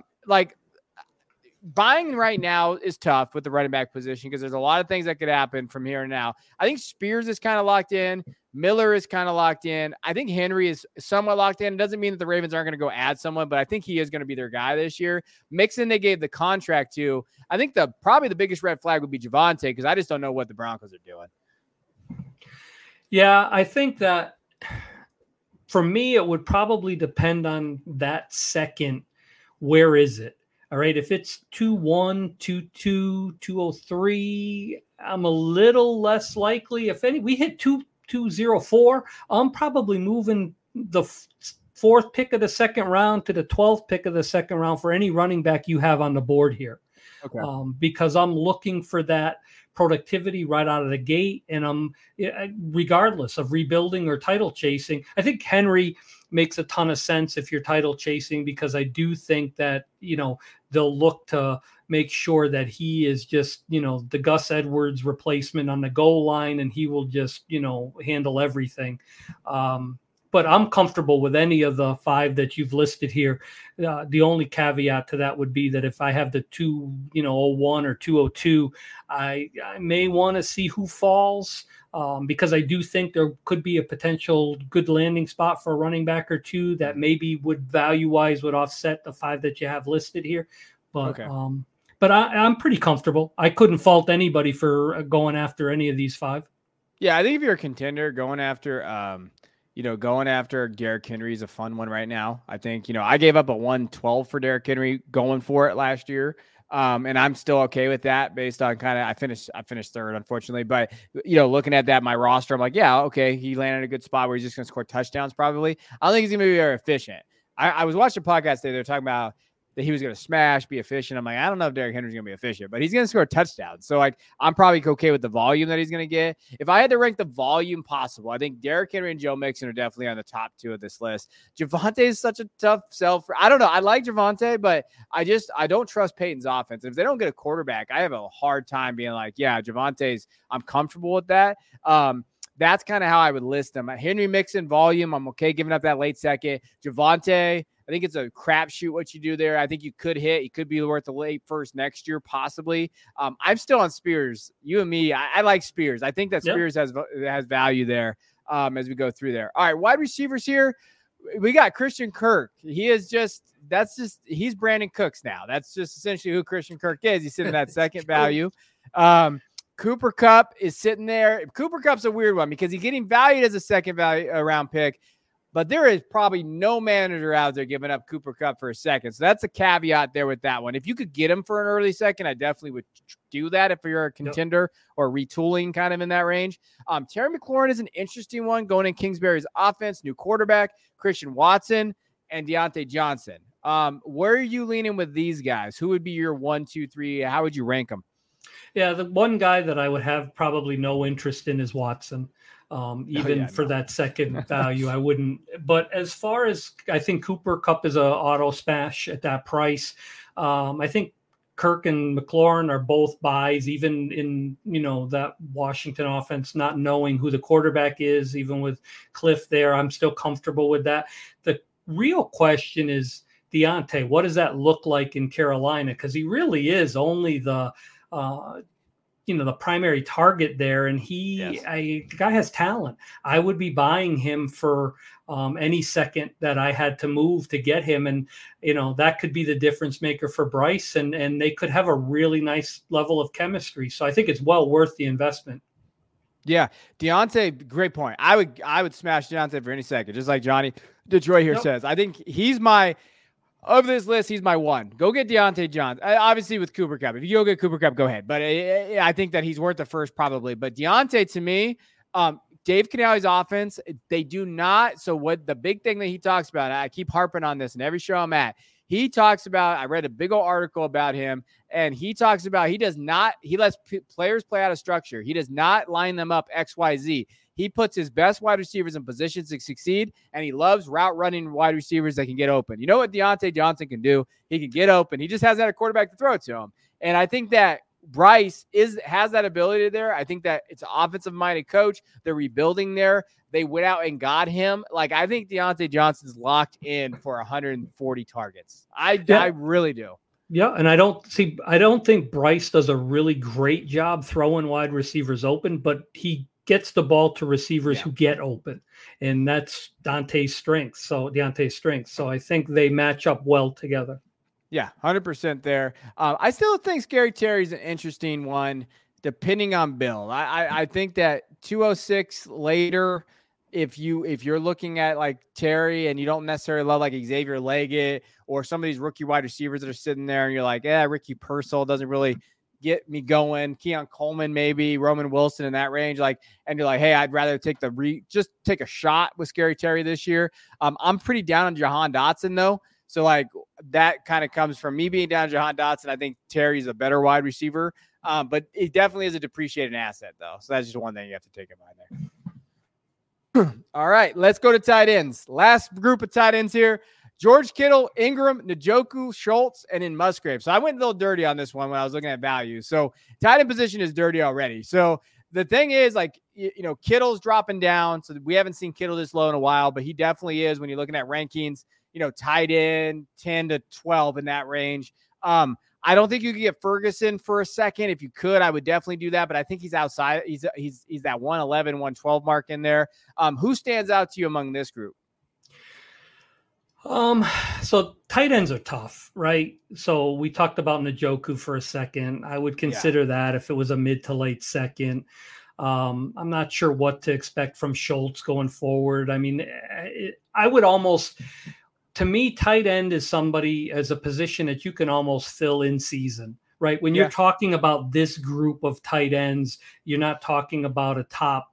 buying right now is tough with the running back position because there's a lot of things that could happen from here and now. I think Spears is kind of locked in. Miller is kind of locked in. I think Henry is somewhat locked in. It doesn't mean that the Ravens aren't going to go add someone, but I think he is going to be their guy this year. Mixon, they gave the contract to. I think probably the biggest red flag would be Javonte because I just don't know what the Broncos are doing. Yeah, I think that for me, it would probably depend on that second. Where is it? All right, if it's 2-1, 2-2, 203, I'm a little less likely. If we hit 2-0-4, I'm probably moving the fourth pick of the second round to the 12th pick of the second round for any running back you have on the board here. Okay. Because I'm looking for that productivity right out of the gate, and I'm regardless of rebuilding or title chasing. I think Henry makes a ton of sense if you're title chasing, because I do think that, they'll look to make sure that he is just, the Gus Edwards replacement on the goal line, and he will just, handle everything. But I'm comfortable with any of the five that you've listed here. The only caveat to that would be that if I have the 201 or 202, I may want to see who falls, because I do think there could be a potential good landing spot for a running back or two that maybe would value-wise would offset the five that you have listed here. But okay. But I'm pretty comfortable. I couldn't fault anybody for going after any of these five. Yeah, I think if you're a contender, going after Derrick Henry is a fun one right now. I think, I gave up a 112 for Derrick Henry going for it last year. And I'm still okay with that based on I finished third, unfortunately. But, looking at that, my roster, I'm like, yeah, okay. He landed in a good spot where he's just going to score touchdowns probably. I don't think he's going to be very efficient. I was watching a podcast today. They're talking about that he was going to smash, be efficient. I'm like, I don't know if Derrick Henry's going to be efficient, but he's going to score touchdowns. So, I'm probably okay with the volume that he's going to get. If I had to rank the volume possible, I think Derrick Henry and Joe Mixon are definitely on the top two of this list. Javonte is such a tough sell I don't know. I like Javonte, but I don't trust Peyton's offense. If they don't get a quarterback, I have a hard time being like, yeah, Javonte's, I'm comfortable with that. That's kind of how I would list them. Henry, Mixon, volume, I'm okay giving up that late second. Javonte, I think it's a crapshoot what you do there. I think you could hit. You could be worth the late first next year, possibly. I'm still on Spears. You and me, I like Spears. I think that Spears has value there as we go through there. All right, wide receivers here. We got Christian Kirk. He's Brandon Cooks now. That's just essentially who Christian Kirk is. He's sitting in that second value. Cooper Kupp is sitting there. Cooper Kupp's a weird one because he's getting valued as a second round pick. But there is probably no manager out there giving up Cooper Kupp for a second. So that's a caveat there with that one. If you could get him for an early second, I definitely would do that if you're a contender or retooling kind of in that range. Terry McLaurin is an interesting one going in Kingsbury's offense, new quarterback, Christian Watson, and Deontay Johnson. Where are you leaning with these guys? Who would be your 1, 2, 3? How would you rank them? Yeah, the one guy that I would have probably no interest in is Watson. For that second value, I wouldn't. But as far as I think Cooper Kupp is a auto smash at that price. I think Kirk and McLaurin are both buys, even in, that Washington offense, not knowing who the quarterback is, even with Cliff there. I'm still comfortable with that. The real question is Deontay, what does that look like in Carolina? Because he really is only the primary target there, and the guy has talent. I would be buying him for any second that I had to move to get him, and that could be the difference maker for Bryce, and they could have a really nice level of chemistry. So I think it's well worth the investment. Yeah, Deontay, great point. I would smash Deontay for any second, just like Johnny Detroit here says. I think he's of this list, he's my one. Go get Deontay Johnson. Obviously, with Cooper Kupp. If you go get Cooper Kupp, go ahead. But I think that he's worth the first probably. But Deontay, to me, Dave Canale's offense, they do not. So what the big thing that he talks about, I keep harping on this in every show I'm at, he talks about, I read a big old article about him, and he talks about he lets players play out of structure. He does not line them up X, Y, Z. He puts his best wide receivers in positions to succeed, and he loves route running wide receivers that can get open. You know what Deontay Johnson can do? He can get open. He just hasn't had a quarterback to throw it to him. And I think that Bryce has that ability there. I think that it's an offensive-minded coach. They're rebuilding there. They went out and got him. Like, I think Deontay Johnson's locked in for 140 targets. I really do. Yeah, and I don't think Bryce does a really great job throwing wide receivers open, but he gets the ball to receivers who get open, and that's Deontay's strength. So I think they match up well together. Yeah, 100% there. I still think Scary Terry's an interesting one, depending on Bill. I think that 206 later, if you're looking at like Terry and you don't necessarily love like Xavier Leggett or some of these rookie wide receivers that are sitting there, and you're like, Ricky Pearsall doesn't really get me going. Keon Coleman, maybe Roman Wilson in that range. And you're like, hey, I'd rather take just take a shot with Scary Terry this year. I'm pretty down on Jahan Dotson though. So like that kind of comes from me being down on Jahan Dotson. I think Terry's a better wide receiver, but it definitely is a depreciated asset though. So that's just one thing you have to take in mind there. All right, let's go to tight ends. Last group of tight ends here. George Kittle, Ingram, Njoku, Schultz, and then Musgrave. So I went a little dirty on this one when I was looking at value. So tight end position is dirty already. So the thing is, like, Kittle's dropping down. So we haven't seen Kittle this low in a while, but he definitely is when you're looking at rankings, tight end 10 to 12 in that range. I don't think you could get Ferguson for a second. If you could, I would definitely do that. But I think he's outside. He's that 111, 112 mark in there. Who stands out to you among this group? So tight ends are tough, right? So we talked about Njoku for a second. I would consider that if it was a mid to late second. I'm not sure what to expect from Schultz going forward. I mean, I would almost, to me, tight end is somebody as a position that you can almost fill in season, right? When you're talking about this group of tight ends, you're not talking about a top,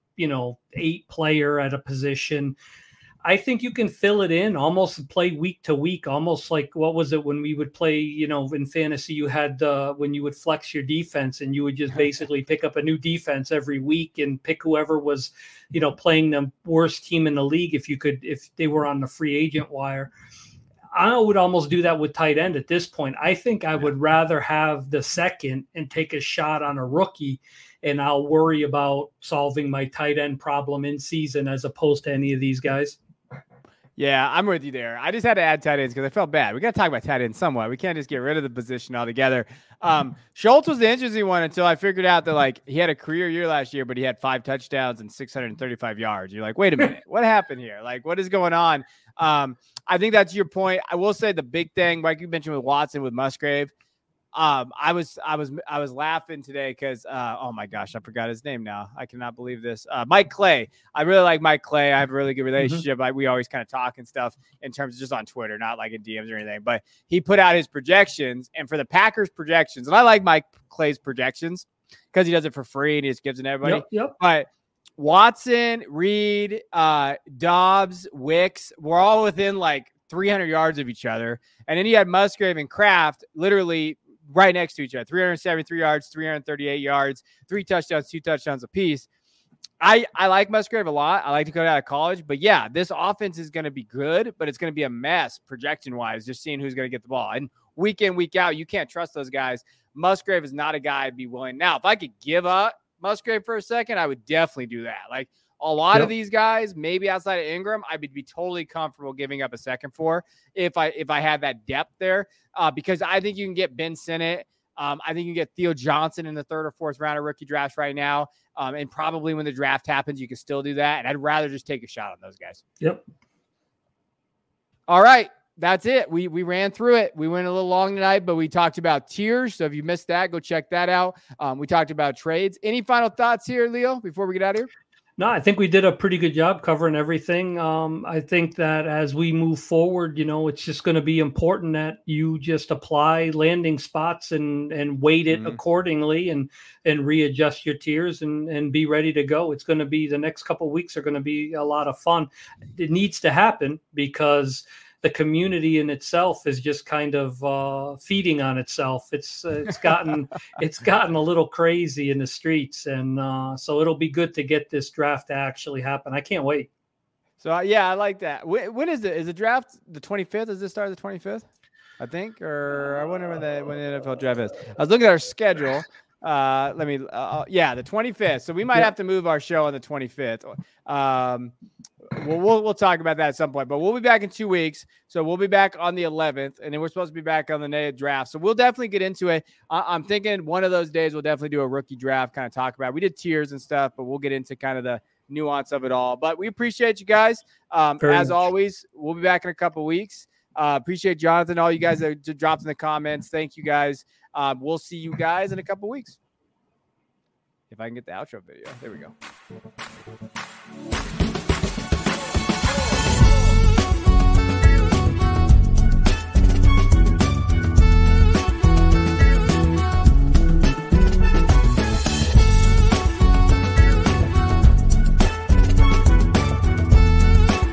8 player at a position. I think you can fill it in, almost play week to week, almost like, what was it when we would play, in fantasy, you had when you would flex your defense and you would just basically pick up a new defense every week and pick whoever was, playing the worst team in the league if they were on the free agent wire. I would almost do that with tight end at this point. I think I would rather have the second and take a shot on a rookie, and I'll worry about solving my tight end problem in season as opposed to any of these guys. Yeah, I'm with you there. I just had to add tight ends because I felt bad. We got to talk about tight ends somewhat. We can't just get rid of the position altogether. Schultz was the interesting one until I figured out that he had a career year last year, but he had 5 touchdowns and 635 yards. You're like, wait a minute, what happened here? Like, what is going on? I think that's your point. I will say the big thing, like you mentioned with Watson, with Musgrave. I was laughing today because oh my gosh, I forgot his name now. I cannot believe this. Mike Clay. I really like Mike Clay. I have a really good relationship. We always kind of talk and stuff in terms of just on Twitter, not like in DMs or anything. But he put out his projections, and for the Packers projections, and I like Mike Clay's projections because he does it for free and he just gives it to everybody. Yep. But Watson, Reed, Dobbs, Wicks, we're all within like 300 yards of each other, and then you had Musgrave and Kraft literally right next to each other, 373 yards, 338 yards, 3 touchdowns, 2 touchdowns apiece. I like Musgrave a lot. I like to go out of college, but yeah, this offense is going to be good, but it's going to be a mess projection wise, just seeing who's going to get the ball. And week in, week out, you can't trust those guys. Musgrave is not a guy I'd be willing. Now, if I could give up Musgrave for a second, I would definitely do that. Like A lot of these guys, maybe outside of Ingram, I would be totally comfortable giving up a second for if I had that depth there, because I think you can get Ben Sinnott. I think you can get Theo Johnson in the 3rd or 4th round of rookie drafts right now. And probably when the draft happens, you can still do that. And I'd rather just take a shot on those guys. Yep. All right. That's it. We ran through it. We went a little long tonight, but we talked about tiers. So if you missed that, go check that out. We talked about trades. Any final thoughts here, Leo, before we get out of here? No, I think we did a pretty good job covering everything. I think that as we move forward, it's just going to be important that you just apply landing spots and weight it accordingly and readjust your tiers and be ready to go. It's going to be, the next couple of weeks are going to be a lot of fun. It needs to happen because the community in itself is just kind of feeding on itself. It's gotten a little crazy in the streets, and so it'll be good to get this draft to actually happen. I can't wait. So yeah, I like that. When is it? Is the draft the 25th? Does this start the 25th? I think, or I wonder when the NFL draft is. I was looking at our schedule. The 25th. So we might have to move our show on the 25th. We'll talk about that at some point, but we'll be back in 2 weeks. So we'll be back on the 11th, and then we're supposed to be back on the native draft. So we'll definitely get into it. I'm thinking one of those days we'll definitely do a rookie draft, kind of talk about it. We did tiers and stuff, but we'll get into kind of the nuance of it all. But we appreciate you guys. As always, we'll be back in a couple weeks. Appreciate Jonathan, all you guys that dropped in the comments. Thank you guys. We'll see you guys in a couple weeks. If I can get the outro video. There we go.